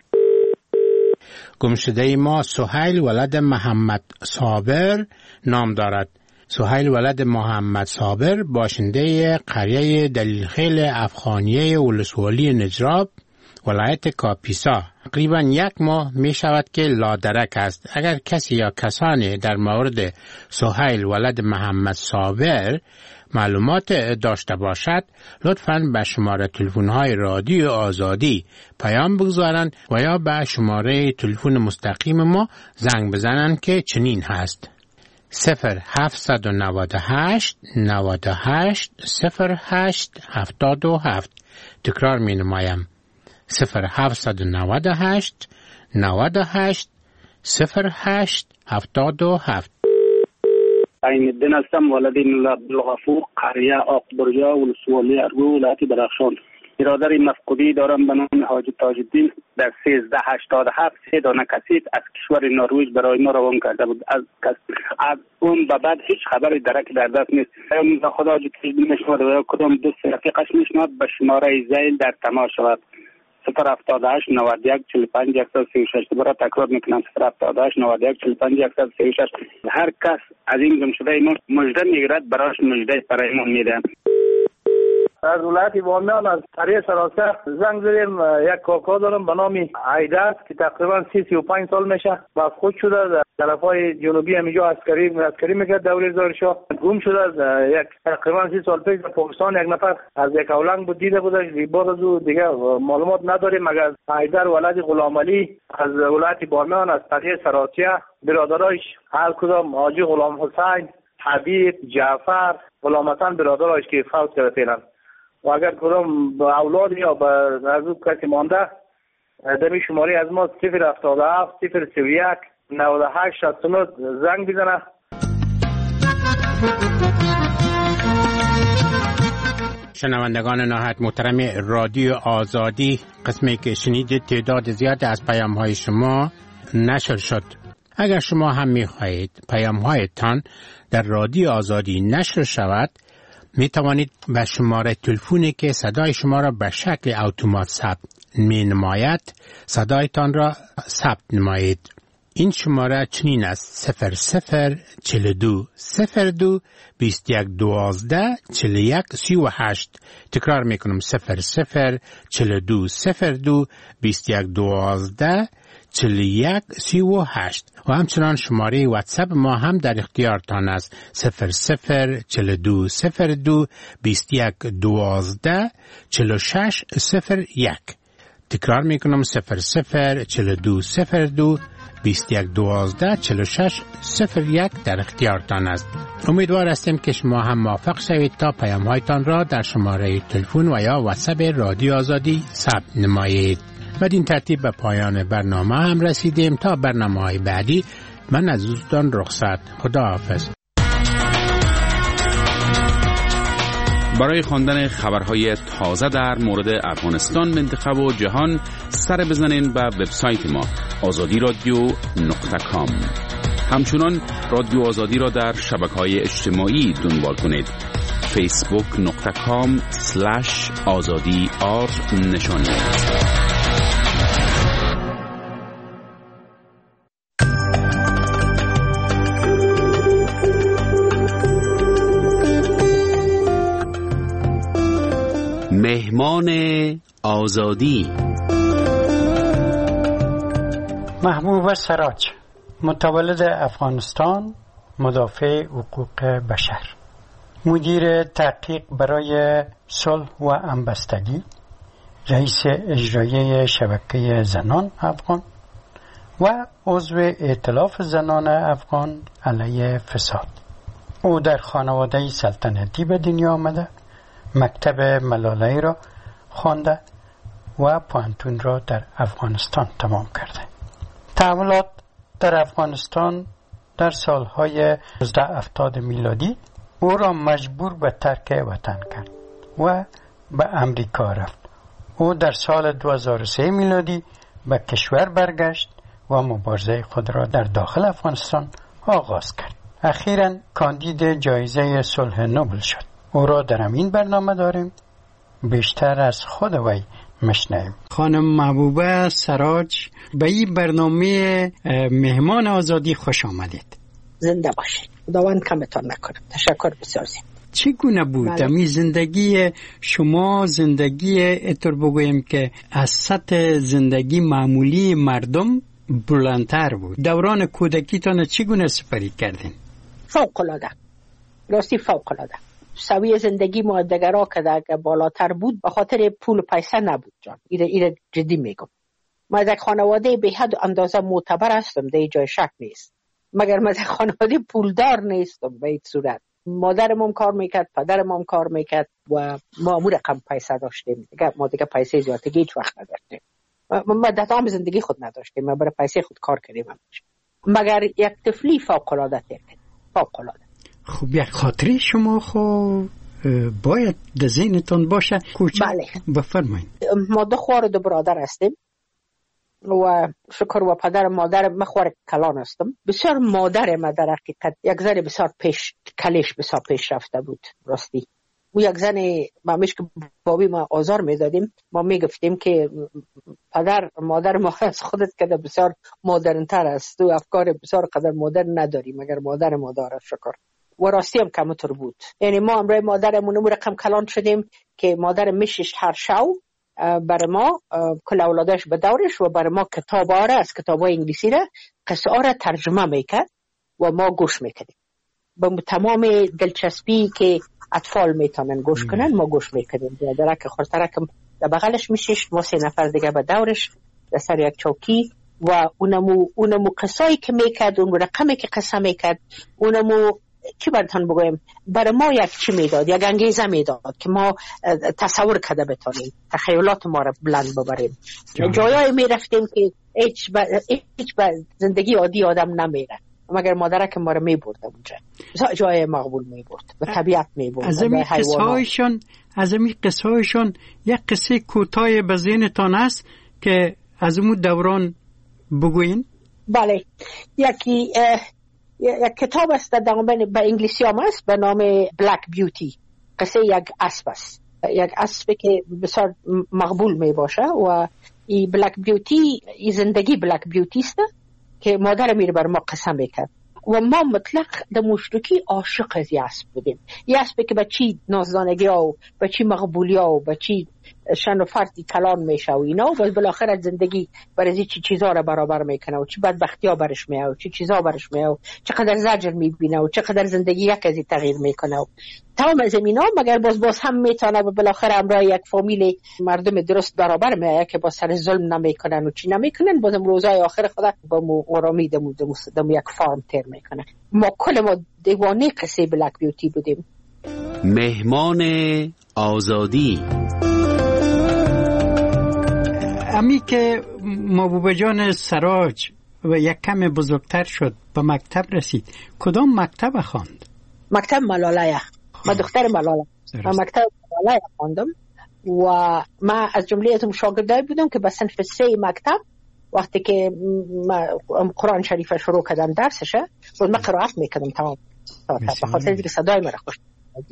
گمشده ما سهیل ولد محمد صابر نام دارد. سهیل ولد محمد صابر باشنده قریه دلیلخیل افغانیه ولسوالی نجراب ولایت کاپیسا تقریبا یک ماه می شود که لادرک است. اگر کسی یا کسانی در مورد سهیل ولد محمد صابر معلومات داشته باشد لطفاً به شماره تلفن‌های رادیو آزادی پیام بگذارند و یا به شماره تلفن مستقیم ما زنگ بزنند که چنین هست: صفر هفتصد و نود و هشت نود و هشت صفر هشت هفتاد و هفت. تکرار می نمایم: صفر هفتصد و نود و هشت نود و هشت صفر هشت هفتاد و هفت. عین الدین هستم، ولد مولا عبدالغفور، قریه آقبرجا ولسوالی ارگو ولایت درخشان. برادر مفقودی دارم به نام حاجی تاج الدین در سیزده هشتاد و هفت سه دانه کسیت از کشور نروژ برای ما روان کرده بود. از از اون به بعد هیچ خبری درک در دست نیست. یا خدا حاجی تاج الدین میشنود و کدام دوست رفیقش میشنود به شماره زیل در تماس شود. صفر هفتاد و هشت نود و یک چهل و پنج صد و سی و شش. دوباره تکرار میکنم: صفر هفتاد و هشت نود و یک چهل و پنج صد و سی و شش. هر کس از این گمشده ما مژده میگیرد برایش مژده برای ما میده. از ولایت بامیان از قریه سراسر زنگ زدیم. یک کاکا دارم به نام عیدر که تقریبا سی سی و پنج سال میشه. باز خود شده طرفای جنوبی همینجا عسکری عسکری میکرد دوره زار شاه. گم شده از یک تقریبا سی سال پیش در پاکستان یک نفر از یک اولنگ بود دیده بودش. بعد از او دیگه معلومات نداریم مگر حیدر ولد غلام علی از ولایت بامیان از قریه سراتیه، برادرایش هر کدام حاجی غلام حسین، حبیب، جعفر، غلام حسن برادرایش که فوت کرده فعلا. و اگر کدام اولاد یا از او کسی مانده دمی شماری از ما صفر هفتاد و هفت صفر سی و یک نود و هشت شصت و نه زنگ بزنه. شنوندگان نهایت محترم رادیو آزادی، قسمی که شنیدید تعداد زیاد از پیام های شما نشر شد. اگر شما هم می خواهید پیام هایتان در رادیو آزادی نشر شود، می توانید به شماره تلفنی که صدای شما را به شکل اتومات ثبت می نماید صدایتان را ثبت نمایید. این شماره چنین است: صفر صفر چهل و دو صفر دو بیست و یک دوازده چهل و یک سی و هشت. تکرار میکنم: صفر صفر چهل و دو صفر دو بیست و یک دوازده چهل و یک سی و هشت. و همچنان شماره واتساپ ما هم در اختیارتان است: صفر صفر چهل و دو صفر دو بیست و یک دوازده چهل و شش صفر یک. تکرار میکنم: صفر صفر چهل و دو صفر دو بیست و یک دوازده چهل و شش صفر یک در اختیارتان است. امیدوار هستیم که شما هم موافق شوید تا پیام هایتان را در شماره تلفن و یا واتساپ رادیو آزادی ثبت نمایید. بدین ترتیب به پایان برنامه هم رسیدیم. تا برنامه های بعدی من از دوستان رخصت. خدا حافظ. برای خواندن خبرهای تازه در مورد افغانستان، منطقه و جهان سر بزنین به وبسایت ما آزادی رادیو نقطه کام. همچنان رادیو آزادی را در شبکه‌های اجتماعی دنبال کنید: فیسبوک نقطه کام سلش آزادی آر نشانی. مهمان آزادی. محبوب سراج، متولد افغانستان، مدافع حقوق بشر، مدیر تحقیق برای صلح و همبستگی، رئیس اجرایی شبکه زنان افغان و عضو ائتلاف زنان افغان علیه فساد. او در خانواده سلطنتی به دنیا آمده، مکتب ملالایی را خوانده و پوهنتون را در افغانستان تمام کرده. تحولات در افغانستان در سالهای هزار و سیصد و هفتاد میلادی او را مجبور به ترک وطن کرد و به امریکا رفت. او در سال دو هزار و سه میلادی به کشور برگشت و مبارزه خود را در داخل افغانستان آغاز کرد. اخیراً کاندید جایزه صلح نوبل شد. او را در این برنامه داریم، بیشتر از خود وی مشنویم. خانم محبوبه سراج، به این برنامه مهمان آزادی خوش آمدید. زنده باشید. خداوند کمتان نکنه. تشکر بسیار زیاد. چگونه بود می زندگی شما؟ زندگی اتر بگویم که از سطح زندگی معمولی مردم بلندتر بود. دوران کودکیتان چگونه سپری کردین؟ فوق العاده. راستی فوق العاده. سوی زندگی ما دگرا که که بالاتر بود به خاطر پول و پیسه نبود جان. ایره ایره جدی میگم. ما از یک خانواده به حد اندازه معتبر هستم، در جای شک نیست. مگر ما از یک خانواده پولدار نیستم به این صورت. مادرم هم کار میکرد، پدرم هم کار میکرد و ما امور رقم پیسه داشتیم. دیگه ما دیگه پیسه زیادگی هیچ وقت نداشتیم. ما در تمام زندگی خود نداشتیم. ما برای پیسه خود کار کردیم. مگر یک طفلی فوق العاده تیر فوق العاده. خب یک خاطری شما خو باید در ذهنتون باشه. بله. بفرمایید. ما دو خوار و دو برادر هستیم و شکر و پدر مادر مخوار کلان هستم. بسیار مادر ما در حقیقت یک زن بسیار پیش کلیش بسیار پیش رفته بود. راستی او یک زن ما میش که بابی ما آزار میدادیم، ما میگفتیم که پدر مادر ما از خودت که بسیار مدرن‌تر است، تو افکار بسیار قدر مدرن نداری مگر مادر ما داره. شکر و راستی هم کمتر بود. یعنی ما امروز مادرمون رو رقم کلان شدیم که مادر میشش هر شو برای ما کل اولادش به دورش و برای ما کتاب آره از کتاب های انگلیسی را قصه ها را ترجمه میکرد و ما گوش میکردیم. با تمام دلچسبی که اطفال میتونن گوش کنن ما گوش میکردیم. درک خورترکم در بغلش میشیش، ما سه نفر دیگه به دورش در سر یک چوکی و اونمو اونمو قصایی که میکرد، اون رقمی که قصه میکرد، اونمو چی براتون بگویم، برای ما یک چی میداد، یک انگیزه میداد که ما تصور کرده بتونیم، تخیلات ما را بلند ببریم. جایایی میرفتیم که هیچ با هیچ با زندگی عادی آدم نمیره، مگر مادرک ما را میبرد اونجا، جای مقبول میبرد، به طبیعت میبرد. از این قصه هایشان از این قصه هایشان یک قصه کوتاه به ذهنتان است که از اون دوران بگوین؟ بله، یکی یک کتاب است در به انگلیسی هم است به نام بلک بیوتی. قصه یک اسب است، یک اسب که بسیار مقبول می باشه و این بلک بیوتی، این زندگی بلک بیوتی است که مادر میره بر ما قصه میکرد و ما مطلق در مشترکی عاشق از این اسب بودیم. این اسب که به چی نازدانگی ها و به چی مقبولی ها و به چی شن و فرتی کلان میشه و اینا و بالاخره زندگی برای چی چیزا را برابر میکنه و چی بدبختی ها برش میاد و چی چیزا برش میاد و چقدر زجر میبینه و چقدر زندگی یک ازی تغییر میکنه و تمام زمینا، مگر باز باز هم میتونه و بالاخره امرای یک فامیل مردم درست برابر میاد که با سر ظلم نمیکنن و چی نمیکنن، بازم روزای آخر خدا با مو آرامی دمو دمو یک فارم تیر میکنه. ما کل ما دیوانه قصه بلک بیوتی بودیم. مهمان آزادی. امی که محبوب جان سراج و یک کم بزرگتر شد به مکتب رسید، کدام مکتب خواند؟ مکتب ملاله. ما دختر ملاله. ما مکتب ملاله خواندم و ما از جمله از شاگردای بودم که به صنف سه مکتب وقتی که قرآن شریف شروع کردم درسشه بود ما قرائت میکردم تمام به خاطر اینکه صدای مرا خوش.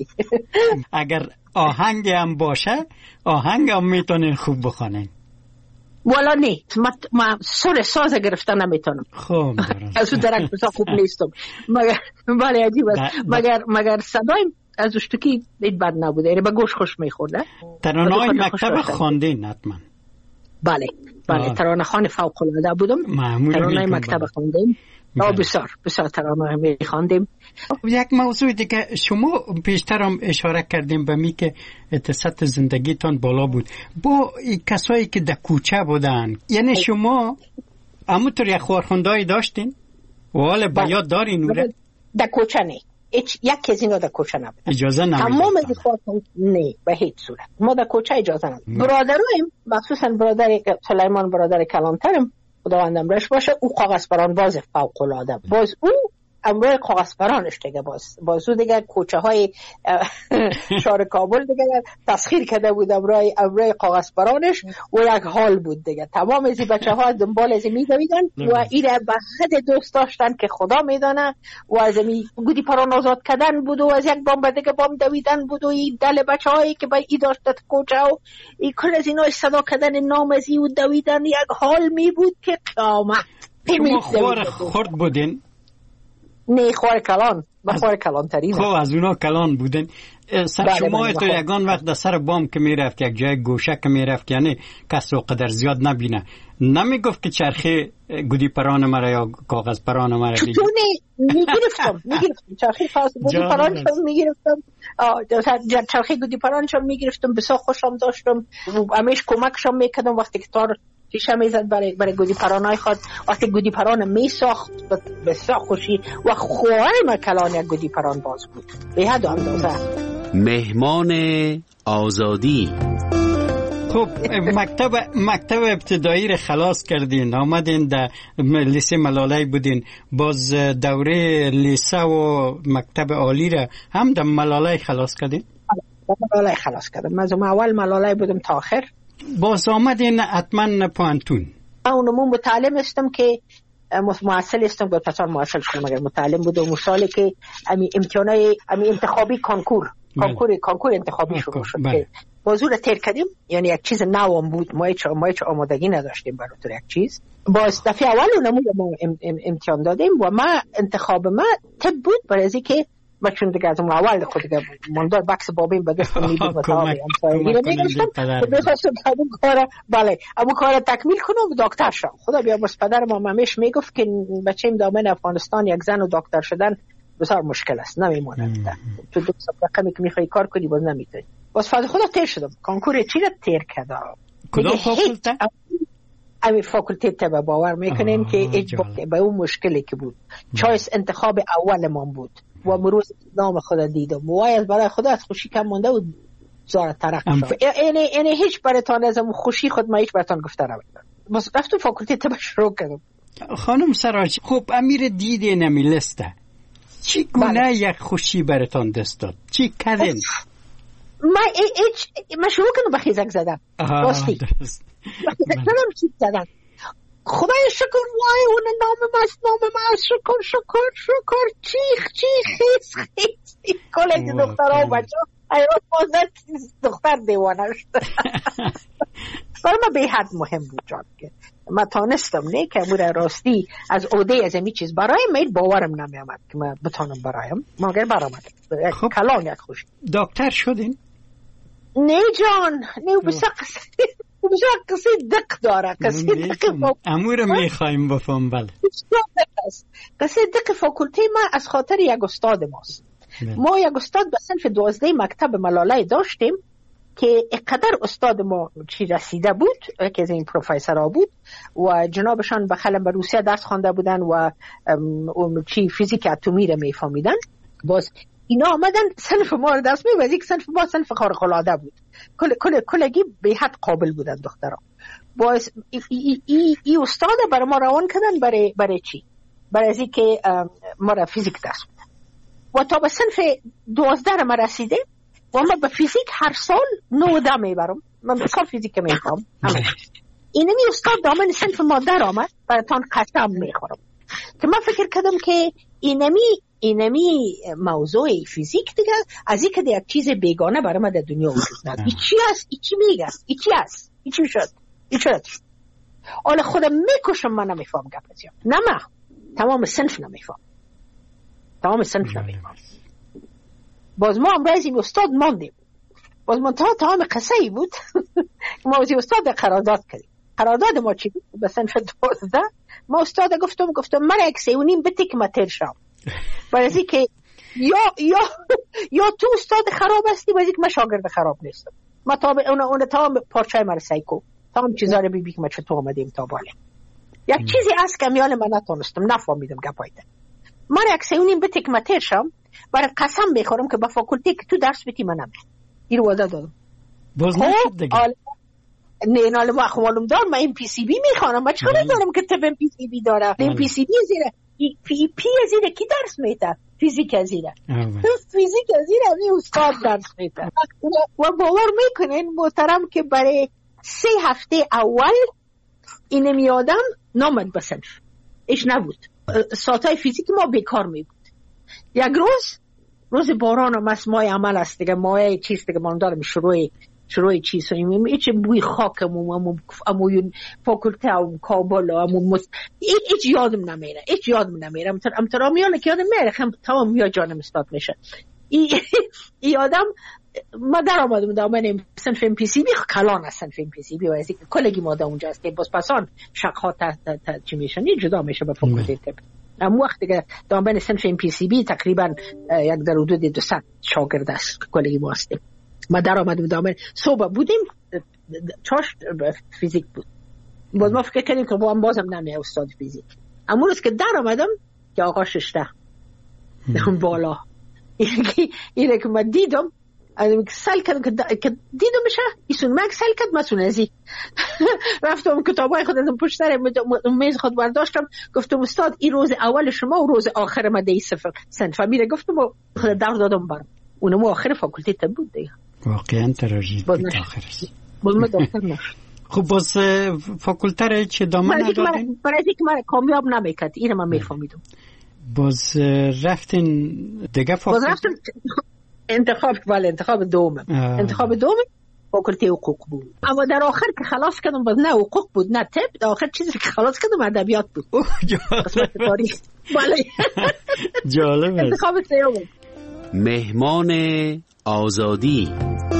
اگر آهنگ هم باشه آهنگ هم میتونین خوب بخونین؟ والا نه، ما, ما سر ساز گرفتن نمیتونم. خب از اون درک بسا خوب نیستم، مگر بله عجیب است، مگر مگر صدایم از اشتکی دید بد نبوده، یعنی به گوش خوش میخورده. ترانه‌های مکتب خواندین حتما؟ بله بله، ترانه خوان فوق العاده بودم، ترانه‌های مکتب خواندیم. آه بسیار بسیار ترانه میخواندیم. یک موضوع دیگه شما پیشتر هم اشاره کردیم به می که سطح زندگیتان بالا بود با کسایی که در کوچه بودن، یعنی شما همونطور یک خورخوندهایی داشتین و حال به یاد دارین اوره؟ در کوچه نه، یک از اینا در کوچه نبود، اجازه نمیداد تمام از خورخوند نه به هیچ صورت. ما در کوچه اجازه نمیداد. برادرایم مخصوصا برادر سلیمان برادر کلانترم خداوندم رش باشه، او کاغذبران باز فوق العاده، باز او امروی کاغذبرانش دیگه باز باز او دیگه کوچه های شهر کابل دیگه تسخیر کرده بود امروی امروی کاغذبرانش و یک حال بود دیگه. تمام از بچه ها دنبال از میدویدن و ایره به حد دوست داشتن که خدا میدانه و از می گودی پران آزاد کردن بود و از یک بام دیگه بام دویدن بود و این دل بچه هایی که با ای داشت کوچه و این کل از اینا صدا کردن نام از ای و دویدن یک حال می بود که قیامت. شما خوار خورد بودین؟ نه خوار کلان، بخوار کلان ترین. خب از اونا کلان بودن. سر بله شما بله تو یگان وقت در سر بام که میرفت یک جای گوشه که میرفت یعنی کس رو قدر زیاد نبینه، نمیگفت که چرخی گودی پران مرا یا کاغذ پران مرا چطور نه؟ میگرفتم میگرفتم چرخی خاص گودی پرانشون میگرفتم، چرخی گودی پرانشون میگرفتم، بسیار خوشم داشتم، همیشه کمکشم میکردم وقتی که تار شیشه میزد برای برای گودی پرانای خود. وقتی گودی پران میساخت بسیار خوشی و خواه مکلان یک گودی پران باز بود به حد اندازه. مهمان آزادی. خب مکتب مکتب ابتدایی رو خلاص کردین، آمدین در لیسه ملاله بودین، باز دوره لیسه و مکتب عالی رو هم در ملاله خلاص کردین؟ ملاله خلاص کردم. من اول ملاله بودم تا آخر. باز آمدین حتما پانتون؟ اونمون متعلم استم که معسل استم که پسان معسل شدم، مگر متعلم بودم. مثالی که امی امتحانای امی انتخابی کانکور کانکور کانکور انتخابی شروع شد که موضوع رو تیر کردیم، یعنی یک چیز نوام بود، ما هیچ ما هیچ آمادگی نداشتیم برای یک چیز. باز دفعه اول اونمون ما امتحان دادیم و ما انتخاب ما تب بود برای اینکه من چون دیگه از اون اول خود دیگه ماندار بکس بابین به دستم میدم و تمام همسایگی رو میگشتم بخواستم همون کار بله همون کار تکمیل کنم و دکتر شم. خدا بیا بس پدر ما همیشه میگفت که بچه‌م دامن افغانستان یک زن و دکتر شدن بسیار مشکل است، نمیمونه تو دو سال رقمی که میخوای کار کنی باز نمیتونی. باز فاز خدا تیر شدم کنکور چی رو تیر کردم. کدام فاکولته؟ امی فاکولته تبا باور میکنین که اجباری به اون مشکلی که بود چایس انتخاب اول من بود و امروز نام خدا دیدم و از برای خدا از خوشی کم مونده و زار ترق شد. اینه اینه هیچ براتون از اون خوشی خود ما هیچ براتون گفته نمیدونم. بس رفتم فاکولته تبا شروع کردم. خانم سراج خب امیر دیده نمی لسته چی گونه یک خوشی براتون دست داد؟ چی کردین؟ ما ایچ ما شروع کنم به خیزک زدن راستی نمیم چیز زدن خدای شکر وای اون نام ماست نام ماست شکر شکر شکر چیخ چیخ خیز خیز کلک دختر ها بچه ایران بازد دختر دیوانه شد. برای ما به حد مهم بود جان که ما تانستم نه که امور راستی از عهده از این چیز برایم مید باورم نمی آمد که من بتانم برایم مگر برآمد خب. کلان یک خوش دکتر شدین؟ نه جان نه بسا قصه بسا قصه دق داره قصه دق امور میخوایم بفهم. بله قصه دق فاکولته ما از خاطر یک استاد ماست. ما یک استاد به صنف دوازده مکتب ملاله داشتیم که اقدر استاد ما چی رسیده بود که از این پروفیسورها بود و جنابشان به خلم به روسیه درس خوانده بودن و چی فیزیک اتمی رو میفهمیدن. باز اینا آمدن صنف ما رو درس می‌دادن. یک صنف ما صنف خارق العاده بود. کل کل کلگی به حد قابل بودن دخترها. باز ای, ای, ای, ای استاد برای ما روان کردن برای برای چی؟ برای از اینکه ما را فیزیک درس بدن. و تا به صنف دوازده ما رسیده و من به فیزیک هر سال نوده میبرم. من بسیار فیزیک میفهم. اینمی استاد دامن صنف ما در آمد براتون قسم میخورم که من فکر کردم که اینمی اینمی موضوع فیزیک دیگه از این که یک چیز بیگانه برای من در دنیا وجود نداره. این چی است؟ این چی میگه؟ این چی است؟ این چی شد؟ این شد؟ حالا خودم میکشم من نمیفهم گپتیم. نه من تمام صنف نمیفهم. تمام صنف نمیفهم. باز ما امروز این استاد ماندیم. باز من تا تمام قصه ای بود ما از این استاد قرارداد کردیم. قرارداد ما چی بود؟ به صنف دوازده ما استاد گفتم گفتم من یک سه و نیم بتی که من تیر شم. برای که یا یا یا تو استاد خراب هستی برای که من شاگرد خراب نیستم. ما تا اون اون تا پارچه من سایکو تمام چیزا رو ببین که ما چطور اومدیم تا بالا. یک چیزی از که میال من نتونستم نفهمیدم گپایده. من یک سه و نیم بتی که من تیر شم برای قسم میخورم که با فاکولته که تو درس بتی من نمیرم. این رو وعده دادم. باز نشد دیگه. نه نه ما خودم دارم من ام پی سی بی میخوانم. من چطور دارم که تب ام پی سی بی داره؟ ام پی سی بی زیره پی پی زیره کی درس میده؟ فیزیک زیره. فیزیک زیره می استاد درس میده. و باور میکنین محترم که برای سه هفته اول اینه میادم نامد به صنف. ایش نبود. ساعتای فیزیک ما بیکار می بود. یک روز روز باران و مسمای عمل است دیگه مایه چیز دیگه من دارم شروع شروع چیز هستیم ایچ بوی خاکمون امو امو فاکولته و کابل و امو مس ایچ یادم نمیره ایچ یادم نمیره ام ام ترامیانه که یادم میره خم تمام یا جانم استاد میشه ای ای آدم ما در آمدم دامن صنف ام پی سی بی کلان است صنف ام پی سی بی و از کلگی ما اونجا است باز پسان شقها تا تا چی میشن جدا میشه به فاکولته طب. اما وقتی که دامن صنف ام پی سی بی تقریبا یک در حدود دویست شاگرد است کلگی ما است. ما در آمدیم دامن صبح بودیم چاش فیزیک بود. باز ما فکر کردیم که با هم بازم نمیه استاد فیزیک. اما روز که در آمدم که آقا ششته اون بالا اینه که من دیدم سل کردم که دیدم میشه ایسون مک سل کرد مسون ازی رفتم کتابای خود ازم پشت سر میز خود برداشتم گفتم استاد این روز اول شما و روز آخر من دی صفر صنف میره گفتم خود در دادم برم اونم آخر فاکولته طب بود دیگه واقعا تراژدی بود آخرش. باز ما دکتر نشد. خب باز فاکولته رو چه دامن ندادین؟ برای اینکه من کامیاب نمیکرد اینو من میفهمیدم. باز رفتین دیگه فاکولته؟ باز رفتم انتخاب ولی انتخاب دوم انتخاب دوم فاکولته حقوق بود. اما در آخر که خلاص کردم باز نه حقوق بود نه طب. در آخر چیزی که خلاص کردم ادبیات بود. قسمت تاریخ. بله. جالب است. انتخاب سوم مهمان آزادی.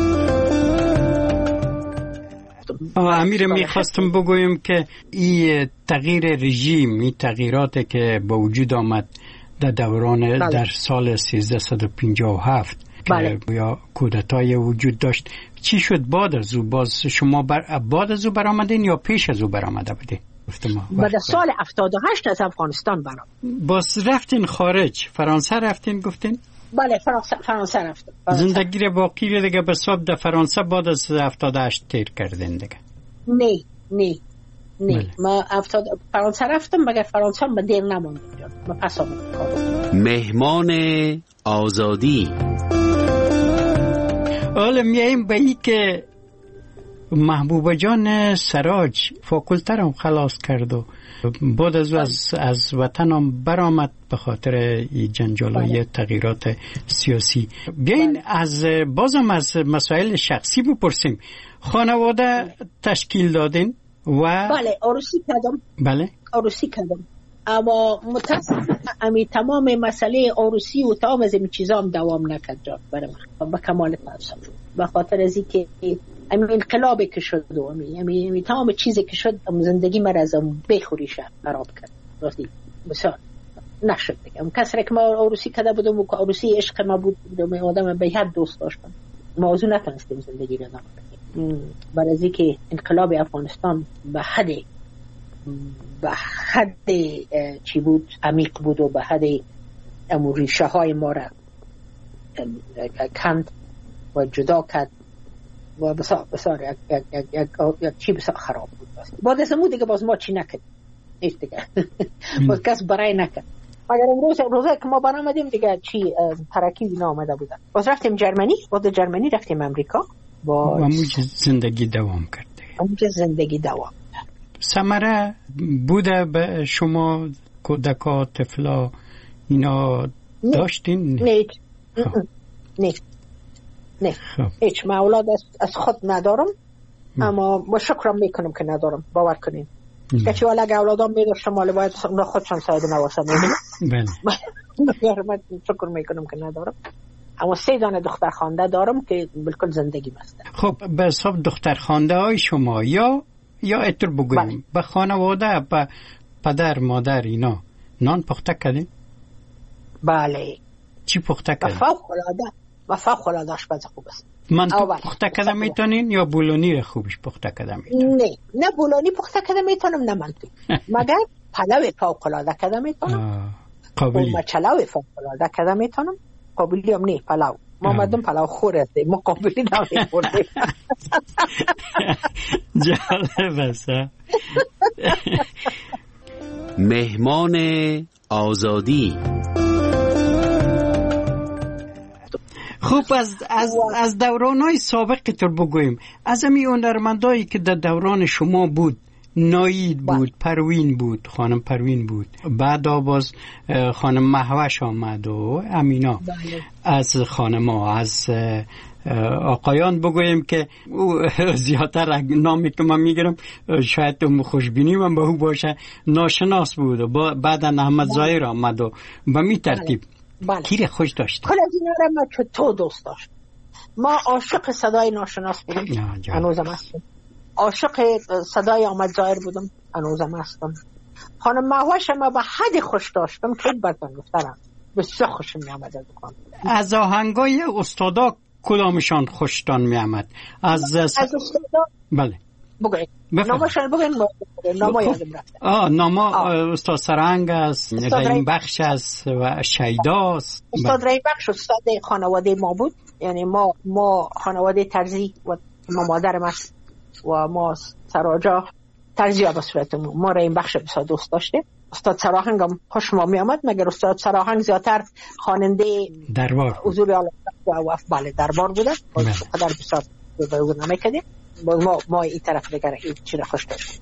امیر میخواستم بگویم که این تغییر رژیم، این تغییراتی که با وجود آمد در دوران بله. در سال سیزده و پنجاه و هفت بله. که یا کودتای وجود داشت، چی شد بعد از او؟ باز شما بر... بعد از او برآمدین یا پیش از او برآمده بودین؟ بعد سال هفتاد و هشت از افغانستان برآمد. باز رفتین خارج، فرانسه رفتین گفتین؟ بله فرانسه فرانسه رفتم. زندگی رو باقی رو دیگه به صاحب در فرانسه بعد از هفتاد و هشت تیر کردین دیگه؟ نه نه نه بله. ما افتاد فرانسه رفتم مگر فرانسه هم دیر نموند. ما پس آمدم. مهمان آزادی. حالا میاییم به این که محبوبه جان سراج فاکولته رو خلاص کرد و بعد از از, از وطن هم برآمد به خاطر این جنجالای تغییرات سیاسی. بیاین از بازم از مسائل شخصی بپرسیم. خانواده تشکیل دادین و بله عروسی کردم. بله عروسی کردم، اما متاسفانه امی تمام مسئله عروسی و تمام از این چیزا هم دوام نکرد جان برای من به کمال تاسف، به خاطر از اینکه امی انقلابی که شد و امی, امی, امی تمام چیزی که شد زندگی من از بخوریشه خراب کرد. راستی بسیار نشد دیگه. اون کسری که ما عروسی کرده بودم و عروسی عشق ما بود، من آدم به حد دوست داشتم، موضوع نتونستیم زندگی رو ادامه بدیم برای از اینکه انقلاب افغانستان به حد به حد چی بود عمیق بود و به حد امو ریشه های ما را کند و جدا کرد و بسیار بسیار یک, یک, یک, یک, یک چی بسیار خراب بود. بعد از امو دیگه باز ما چی نکرد نیست دیگه باز کس برای نکرد مگر امروز روزه که ما برآمدیم دیگه چی ترکیب اینا آمده بودن. باز رفتیم جرمنی، بعد جرمنی رفتیم امریکا و همونجا زندگی دوام کرد. همونجا زندگی دوام ثمره بوده به شما کودکا طفلا اینا داشتین؟ نه نه نه هیچ ما اولاد از خود ندارم، اما با شکرم میکنم که ندارم. باور کنین که چی والا اگه اولادام میداشتم مالی باید خودشان ساید نواسم میدونم. من شکر میکنم که ندارم، اما سه دانه دختر خوانده دارم که بالکل زندگی بسته. خب به حساب دختر خوانده های شما یا یا اتر بگویم به خانواده به پدر مادر اینا نان پخته کردین؟ بله. چی پخته کردین؟ فوق العاده و فوق العاده آشپز خوب است. من پخته کده میتونین یا بولونی رو خوبش پخته کده میتونین؟ نه نه بولونی پخته کده میتونم نه منطقی مگر پلو فوق العاده کده میتونم، قابلی مچلو فوق العاده کده میتونم، قابلی هم نه پلو ما مردم پلو خوره دی ما قابلی نمیخورده. جالب است. مهمان آزادی. خوب از از از دوران‌های سابقتون بگوییم. از همین هنرمندایی که در دوران شما بود، ناید بود، پروین بود، خانم پروین بود، بعد باز خانم مهوش آمد و امینا. از خانم‌ها از آقایان بگویم که زیادتر نامی که من میگیرم شاید تو خوشبینی من به او باشه ناشناس بود و بعدا احمد ظاهر آمد و به می ترتیب. بله. کی خوش داشت؟ کل از اینا را ما تو دوست داشت. ما عاشق صدای ناشناس بودیم، هنوزم هستم. عاشق صدای احمد ظاهر بودم، هنوزم هستم. خانم مهوش ما به حد خوش داشتم که براتون گفتم بسیار خوشم می آمد. از آهنگای استادا کدامشان خوشتان می آمد؟ از از استادا بله بگوید نامشان بگوید ناما یادم رفت. آه ناما استاد سرهنگ است، رحیم بخش است و شیدا است. استاد رحیم بخش استاد خانواده ما بود، یعنی ما ما خانواده ترزی و ما مادرم است و ما سراجا ترزی ها به صورتمون. ما رحیم بخش بسیار دوست داشته. استاد سراهنگ هم خوش ما می آمد، مگر استاد سراهنگ زیادتر خواننده دربار حضور اعلی و بله دربار بوده. قدر بسیار به او نمیکردیم. ما ما این طرف دیگر این چیز خوش داشتیم.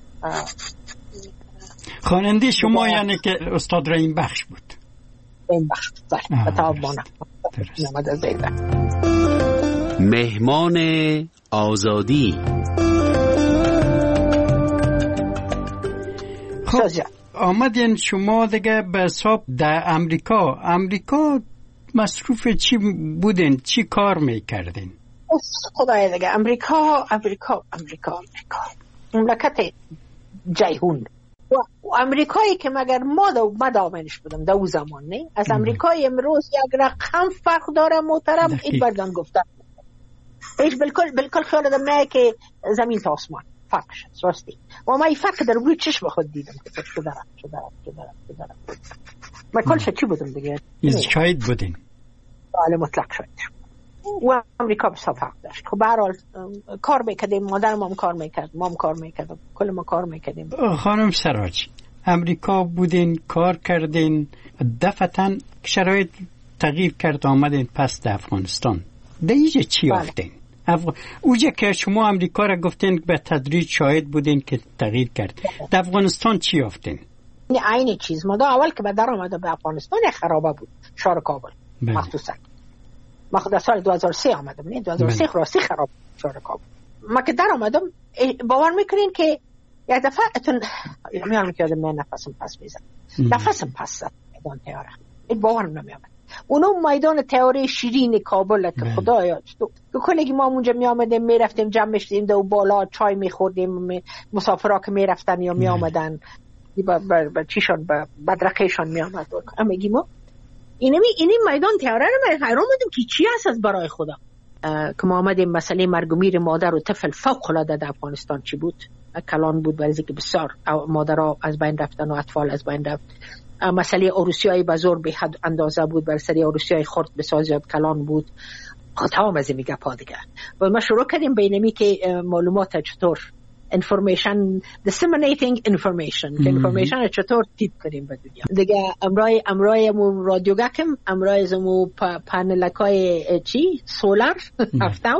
خواننده شما یعنی که استاد رحیم بخش بود. رحیم بخش بله بتابانه نماد از دیگر. مهمان آزادی. خب آمدین شما دیگه به حساب در امریکا. امریکا مصروف چی بودین؟ چی کار میکردین؟ خدای دیگه امریکا امریکا امریکا امریکا مملکت جیهون و امریکایی که مگر ما دو مدامنش بودم دو زمان نه از امریکای امروز یک رقم فرق داره محترم. این بردن گفتن ایش بالکل بالکل خیال دم نه که زمین تا آسمان فرق شد راستی و ما این فرق در روی چشم خود دیدم که چه دارم چه دارم چه دارم چه دارم ما کلش چی بودم دیگه از شاید بودین بله مطلق شاید و امریکا بسیار فرق داشت. خب به هر حال کار میکردیم، مادرم هم کار میکرد، ما هم کار میکردیم، کل ما کار میکردیم. خانم سراج امریکا بودین کار کردین، دفعتاً شرایط تغییر کرد آمدین پس در افغانستان دیگه چی آفتین؟ افغ... اوجه که شما امریکا را گفتین به تدریج شاهد بودین که تغییر کرد، در افغانستان چی آفتین؟ این عین چیز ما دا اول که به در آمده به افغانستان خرابه بود شهر کابل مخصوصا. ما خود سال دو هزار و سه آمدم، نه دو هزار و سه راستی خراب شهر کابل. ما که در آمدم باور میکنین که یک دفعه اتون میارم که آدم نفسم پس میزن نفسم پس زد میدان تیاره این باورم نمیامد. اونو میدان تیاره شیرین کابل که خدایا تو کلگی ما اونجا میامدیم میرفتیم جمع میشدیم دو بالا چای میخوردیم، مسافرها که میرفتن یا میامدن با چیشان با بدرقهشان میامد اما گیم ما اینمی اینی میدان تیاره رو من حیران بودم که چی هست از برای خدا. که ما آمدیم مسئله مرگ و میر مادر و طفل فوق العاده در افغانستان چی بود کلان بود، برای که بسیار مادرها از بین رفتن و اطفال از بین رفت. مسئله عروسی‌های بزرگ به حد اندازه بود، برای سری عروسی‌های خرد بسیار زیاد کلان بود. تمام از این میگه پا دیگه و ما شروع کردیم بینمی که معلومات چطور information disseminating information که information چطور تیپ کنیم به دنیا دیگه. امرای امرای مو رادیوگاکم امرای زمو پانلکای چی سولار هفتاو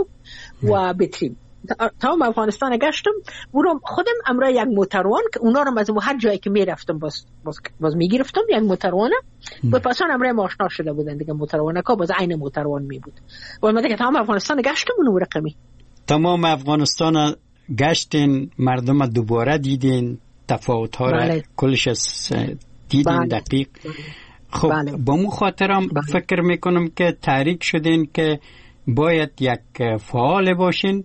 و بتریم تمام افغانستان گشتم. اونم خودم امرای یک موتروان که اونا رو از هر جایی که میرفتم باز باز, باز میگرفتم یک موتروانه و پسان امرای آشنا شده بودن دیگه. موتروانه که باز عین موتروان می بود و من دیگه تمام افغانستان گشتم اون رقمی. تمام افغانستان گشتین، مردم دوباره دیدین، تفاوت ها را بله. کلش دیدین بله. دقیق خب بله. با مو خاطرم بله. فکر میکنم که تحریک شدین که باید یک فعال باشین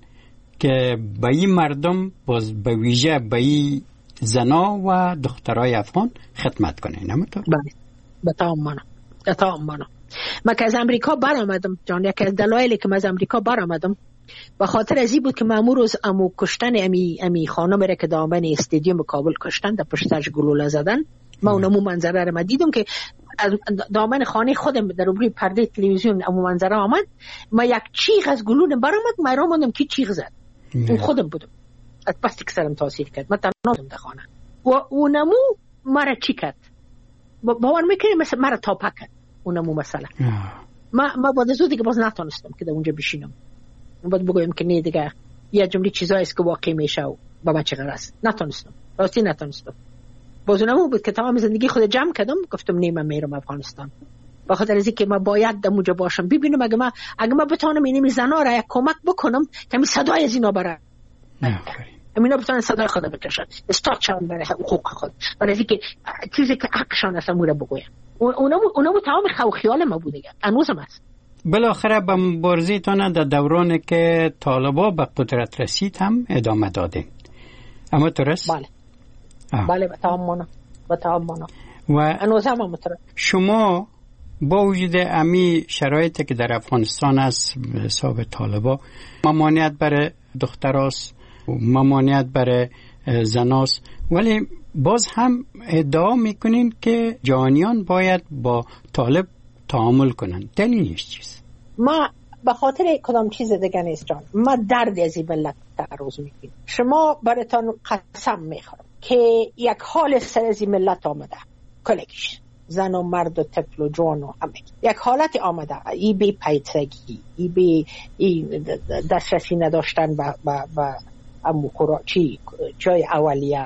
که به این مردم باز به ویژه به این زنا و دخترای افغان خدمت کنین. همونطور؟ بله به تمام مانا به تمام مانا من که از امریکا برآمدم جان، یکی از دلایلی که من از امریکا برآمدم به خاطر ازی بود که مامور از امو کشتن امی امی خانم را که دامن استادیوم کابل کشتن در پشت سرش گلوله زدن. ما اونمو منظره رو دیدم که از دامن خانه خودم در روی پرده تلویزیون امو منظره آمد. ما یک چیغ از گلوله برآمد، ما را ماندم کی چیغ زد اون خودم بودم. از پس که سرم تاثیر کرد من تنها بودم در خانه و اونمو مرا چی کرد باور میکنی مثلا مرا تاپا کرد اونمو مثلا ما ما بعد از اون دیگه باز نتونستم که در اونجا بشینم. باید بگویم که نه دیگه یه جمله چیزایی است که واقعی میشه و با من چه غرض نتونستم راستی نتونستم. باز اونمو بود که تمام زندگی خود جمع کردم گفتم نه من میرم افغانستان به خاطر از اینکه من باید در اونجا باشم ببینم اگه من اگه من بتونم این زنا را یک کمک بکنم که می صدای از اینا بره امینا بتونن صدای خود بکشن استاچان برای حقوق خود برای اینکه چیزی که حقشان است مورا بگویم. اونمو اونمو تمام خو خیال ما بود دیگه هنوزم است. بالاخره به مبارزیتان در دوران که طالبا به قدرت رسید هم ادامه دادین اما درست؟ بله آه. بله به تمام مانا به تمام مانا و هنوز هم مترس. شما با وجود امی شرایطی که در افغانستان است به حساب طالبا ممانعت برای دختراست ممانعت برای زناست، ولی باز هم ادعا میکنین که جوانیان باید با طالب تعامل کنن. دلیلش چیست؟ ما به خاطر کدام چیز دیگه نیست جان، ما درد از این ملت تعرض میکنیم. شما براتون قسم میخورم که یک حال سر از این ملت آمده کلگیش زن و مرد و طفل و جوان و همه یک حالت آمده ای بی پیترگی ای بی ای دسترسی نداشتن با با با امو چی جای اولیه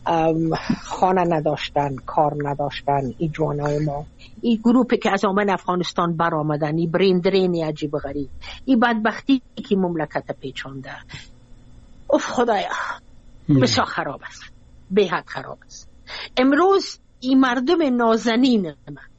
خانه نداشتن کار نداشتن. ای جوانای ما ای گروپی که از آمن افغانستان بر آمدن ای بریندرینی عجیب غریب ای بدبختی که مملکت پیچانده اف خدایا بسیار خراب است، به حد خراب است. امروز ای مردم نازنین من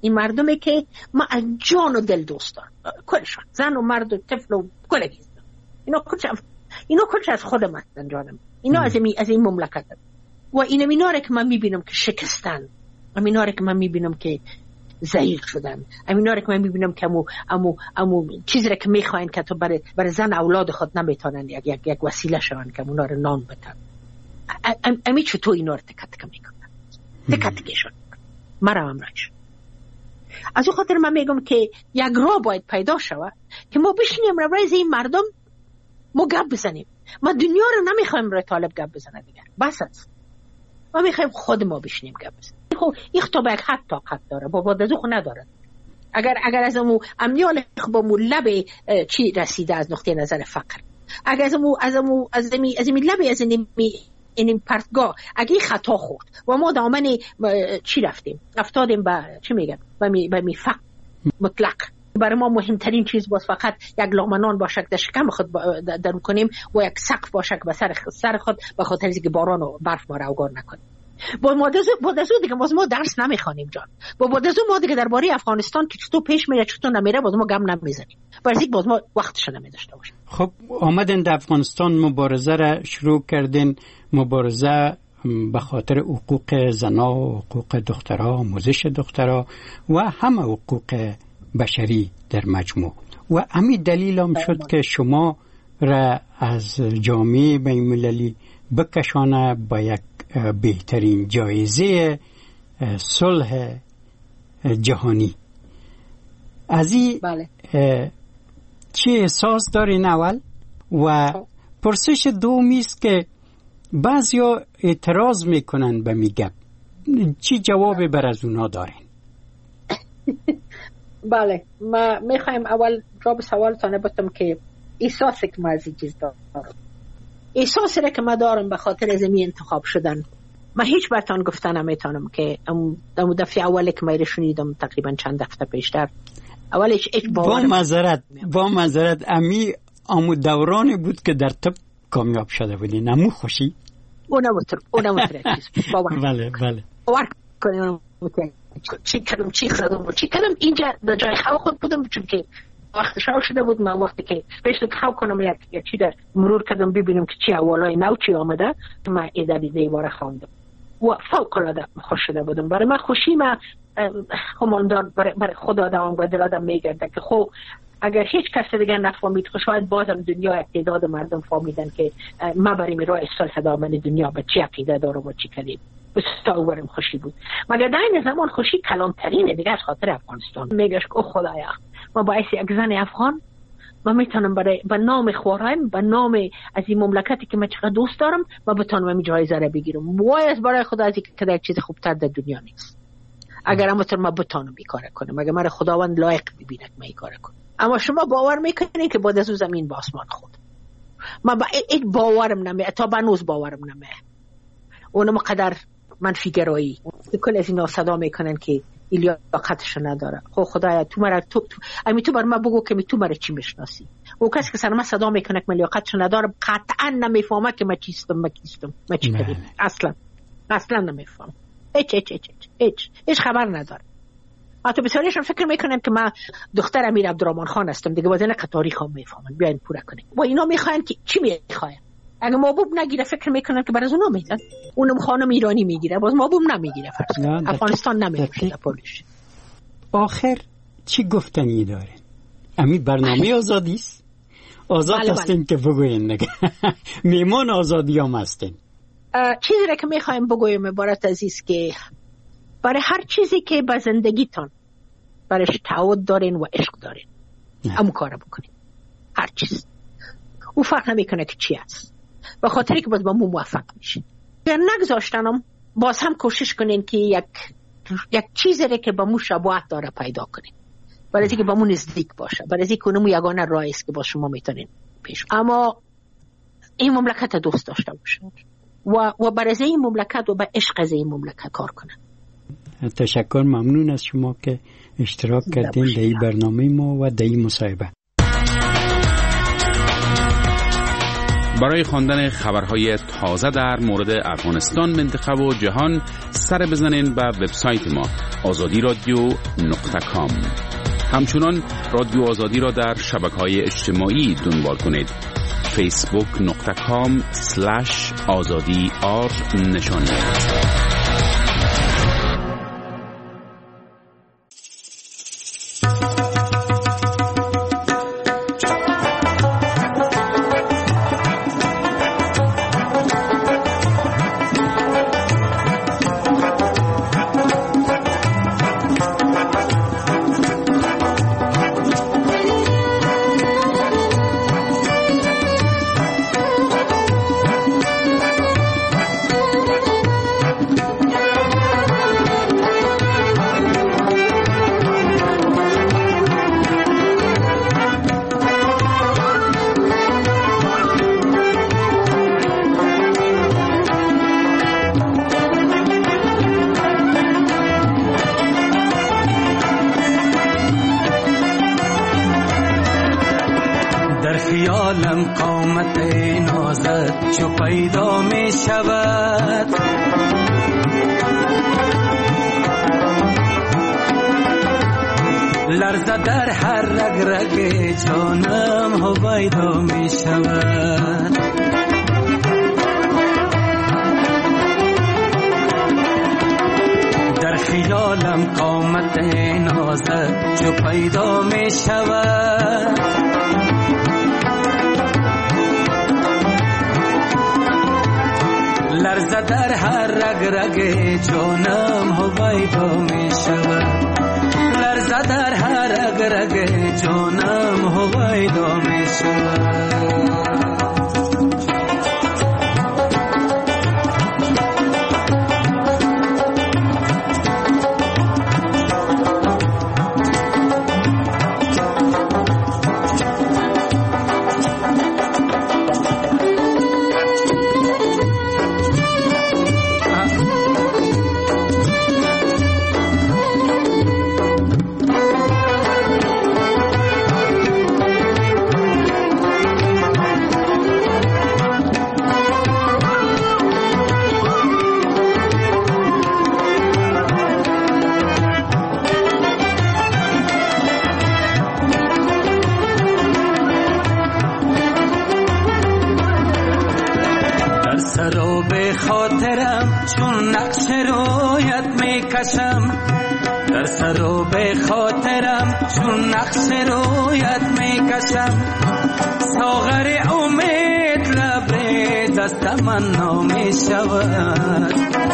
این مردمی که ما از جان و دل دوست دارم، کلشان، زن و مرد و طفل و کلگی، اینا کلش اینا کلش از خودم هستن جانم. اینا از این از این مملکت هست. و این میناره که من میبینم که شکستن، امیناره که من میبینم که ضعیف شدن، امیناره که من میبینم که امو امو امو چیزی را که میخواین که تو برای برای زن اولاد خود نمیتونن یک یک یک وسیله شون که اونا رو نان بدن. امی چطور اینا رو تکه تکه میکنن، تکه تکه شون مرا هم راش. از اون خاطر من میگم که یک راه باید پیدا شود که ما بشینیم روی این مردم ما گپ بزنیم. ما دنیا رو نمیخوایم روی طالب گپ بزنه دیگه، بس است. ما میخوایم خود ما بشینیم گپ بزنیم. خب این خطابه یک حد طاقت داره، با بادزو خو نداره. اگر اگر از امو امنیال با مو لب چی رسیده از نقطه نظر فقر، اگر از امو از امو از می از می لب از این این پرتگاه اگه خطا خورد و ما دامن چی رفتیم افتادیم به چی میگن به می به می فقر مطلق. برای ما مهمترین چیز باز فقط یک لامنان باشه که شکم خود درو کنیم و یک سقف باشه که به سر سر خود به خاطر اینکه باران و برف ما رو اوگار نکنه. با مادزو مادزو دیگه باز ما درس نمیخوانیم جان. با مادزو ما دیگه درباره افغانستان که چطور پیش میره چطور نمیره باز ما گم نمیزنیم. برای اینکه باز ما وقتش نمیداشته باشیم. خب آمدن در افغانستان مبارزه را شروع کردین، مبارزه به خاطر حقوق زنا و حقوق دخترها، آموزش دخترها و همه حقوق بشری در مجموع. و همین دلیل هم شد که شما را از جامعه بین‌المللی بکشانه با یک بهترین جایزه صلح جهانی. از این بله. چه احساس دارین اول؟ و پرسش دومی است که بعضیا اعتراض میکنن به میگب، چی جواب بر از اونا دارین؟ بله، ما میخوایم اول جواب سوالتان بدم که احساسی که ما از این چیز دارم، احساسی را که ما دارم به خاطر از می انتخاب شدن. ما هیچ برتان گفتن نمیتونم که ام دفعه اولی که ما شنیدم تقریبا چند هفته پیشتر اولش ایک باور با معذرت با معذرت امی امو دورانی بود که در طب کامیاب شده بودی، نمو خوشی اونم تو اونم تو چیز باور بله بله باور کنم چی کردم چی کردم چی کردم اینجا در جای خود بودم چون که وقت شاو شده بود. من وقتی که پیش خو کنم یک یک چی در مرور کردم ببینم که چی اولای نو چی آمده، من ادبی دیواره خواندم و فوق العاده خوش شده بودم. برای من خوشی ما هماندار برای, برای خدا دام و دل آدم میگرده که خب اگر هیچ کس دیگه نفهمید خب شاید بازم دنیا تعداد مردم فهمیدن که ما بریم راه صلح دامن دنیا به چی عقیده دارم و چی کردیم. بسیار خوشی بود. مگر در این زمان خوشی کلانترینه دیگه از خاطر افغانستان. میگش که او خدایا ما باعث یک زن افغان ما میتونم برای به نام خورایم به نام از این مملکتی که من چقدر دوست دارم ما بتونم این جایزه را بگیرم. وای از برای خدا از اینکه یک چیز خوبتر در دنیا نیست. اگر اما ما بتونم این کار کنم، اگر من خداوند لایق ببینه که من این کار کنم. اما شما باور میکنید که بعد از اون زمین به آسمان خود ما با یک باورم نمیه، تا بنوز باورم نمیه. اونم قدر منفی گرایی کل از اینا صدا میکنن که ایلیا لیاقتش نداره. خب خدایا تو مرا تو, تو امی تو بر من بگو که می تو مرا چی میشناسی. او کسی که سر من صدا میکنه که من لیاقتش نداره قطعا نمیفهمه که من چیستم من کیستم من چی کردم. اصلا اصلا نمیفهم. هیچ هیچ هیچ هیچ هیچ خبر نداره. حتی بسیاریشون فکر میکنن که من دختر امیر عبدالرحمن خان هستم دیگه، واسه که تاریخ هم میفهمن. بیاین پورا کنیم. و اینا میخواین که چی میخواین؟ اگه محبوب نگیره فکر میکنن که برای اونا میدن. اونم خانم ایرانی میگیره باز محبوب نمیگیره. فرض افغانستان نمیگیره پولش. آخر چی گفتنی داره؟ امی برنامه آزادی است. آزاد بله هستین بله. که بگوین نگه میمان آزادی هم هستین. چیزی را که میخوایم بگویم عبارت عزیز که برای هر چیزی که به زندگیتان برایش تعهد دارین و عشق دارین همون کار بکنین. هر چیز او فرق نمیکنه که چی هست، به خاطری که باز با مو موفق میشین. اگر نگذاشتنم باز هم کوشش کنین که یک یک چیزی که با مو شباهت داره پیدا کنین، برای اینکه با مو نزدیک باشه، برای اینکه اونمو یگانه راهی است که با شما میتونین پیش. اما این مملکت دوست داشته باشین و و برای این مملکت و به عشق از این مملکت کار کنن. تشکر، ممنون از شما که اشتراک کردین در این برنامه ما و در این مصاحبه. برای خواندن خبرهای تازه در مورد افغانستان، منطقه و جهان سر بزنین به وبسایت ما آزادی رادیو نقطه کام. همچنان رادیو آزادی را در شبکه‌های اجتماعی دنبال کنید. فیسبوک نقطه کام سلش آزادی آر نشانید. لرزه در هر رگ رگ جانم هویدا می شود. در خیالم قامت نازت جو پیدا می شود. لرزه در هر رگ رگ جانم هویدا می شود. لرزه در هر رگ رگ جانم هویدا می شود. در سرو به خاطرم چون نقش رویت می کشم. ساغر امید لبریز از تمنا می شود.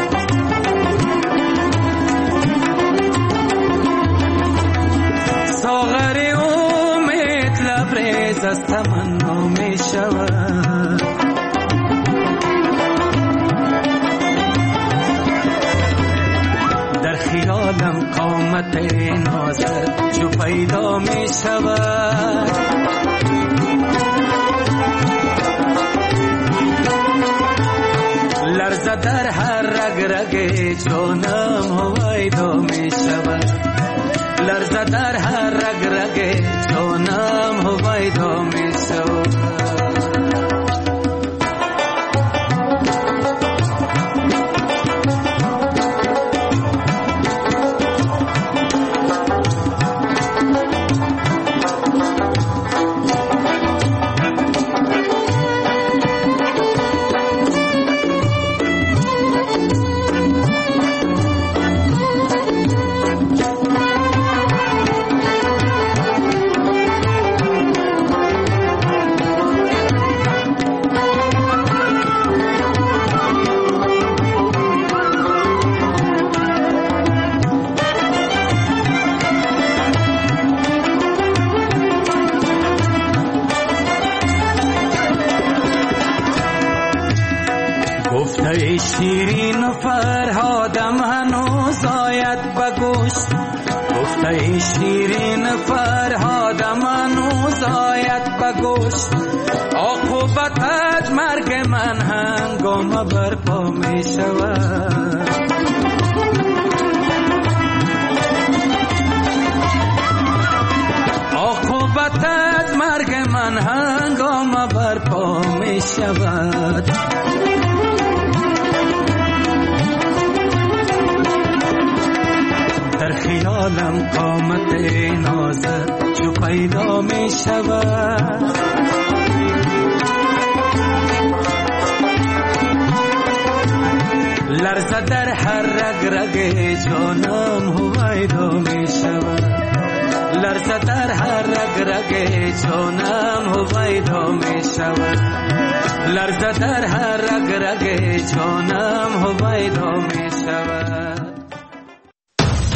ساغر امید لبریز از تمنا می شود. خیالم قامت نازت جو پیدا می شود. لرزه در هر رگ رگ جانم هویدا می شود. لرزه در هر رگ رگ جانم هویدا می شود. شیرین فرهادم هنوز آید بگوش. گفته شیرین فرهادم هنوز آید بگوش. عاقبت از مرگ من هنگام برپا می شود. عاقبت از مرگ من هنگام برپا می شود. در خیالم قامت نازت جو پیدا می شود لرزه در هر رگ رگ جانم هویدا می شود لرزه در هر رگ رگ جانم هویدا می شود لرزه در هر رگ رگ جانم هویدا می شود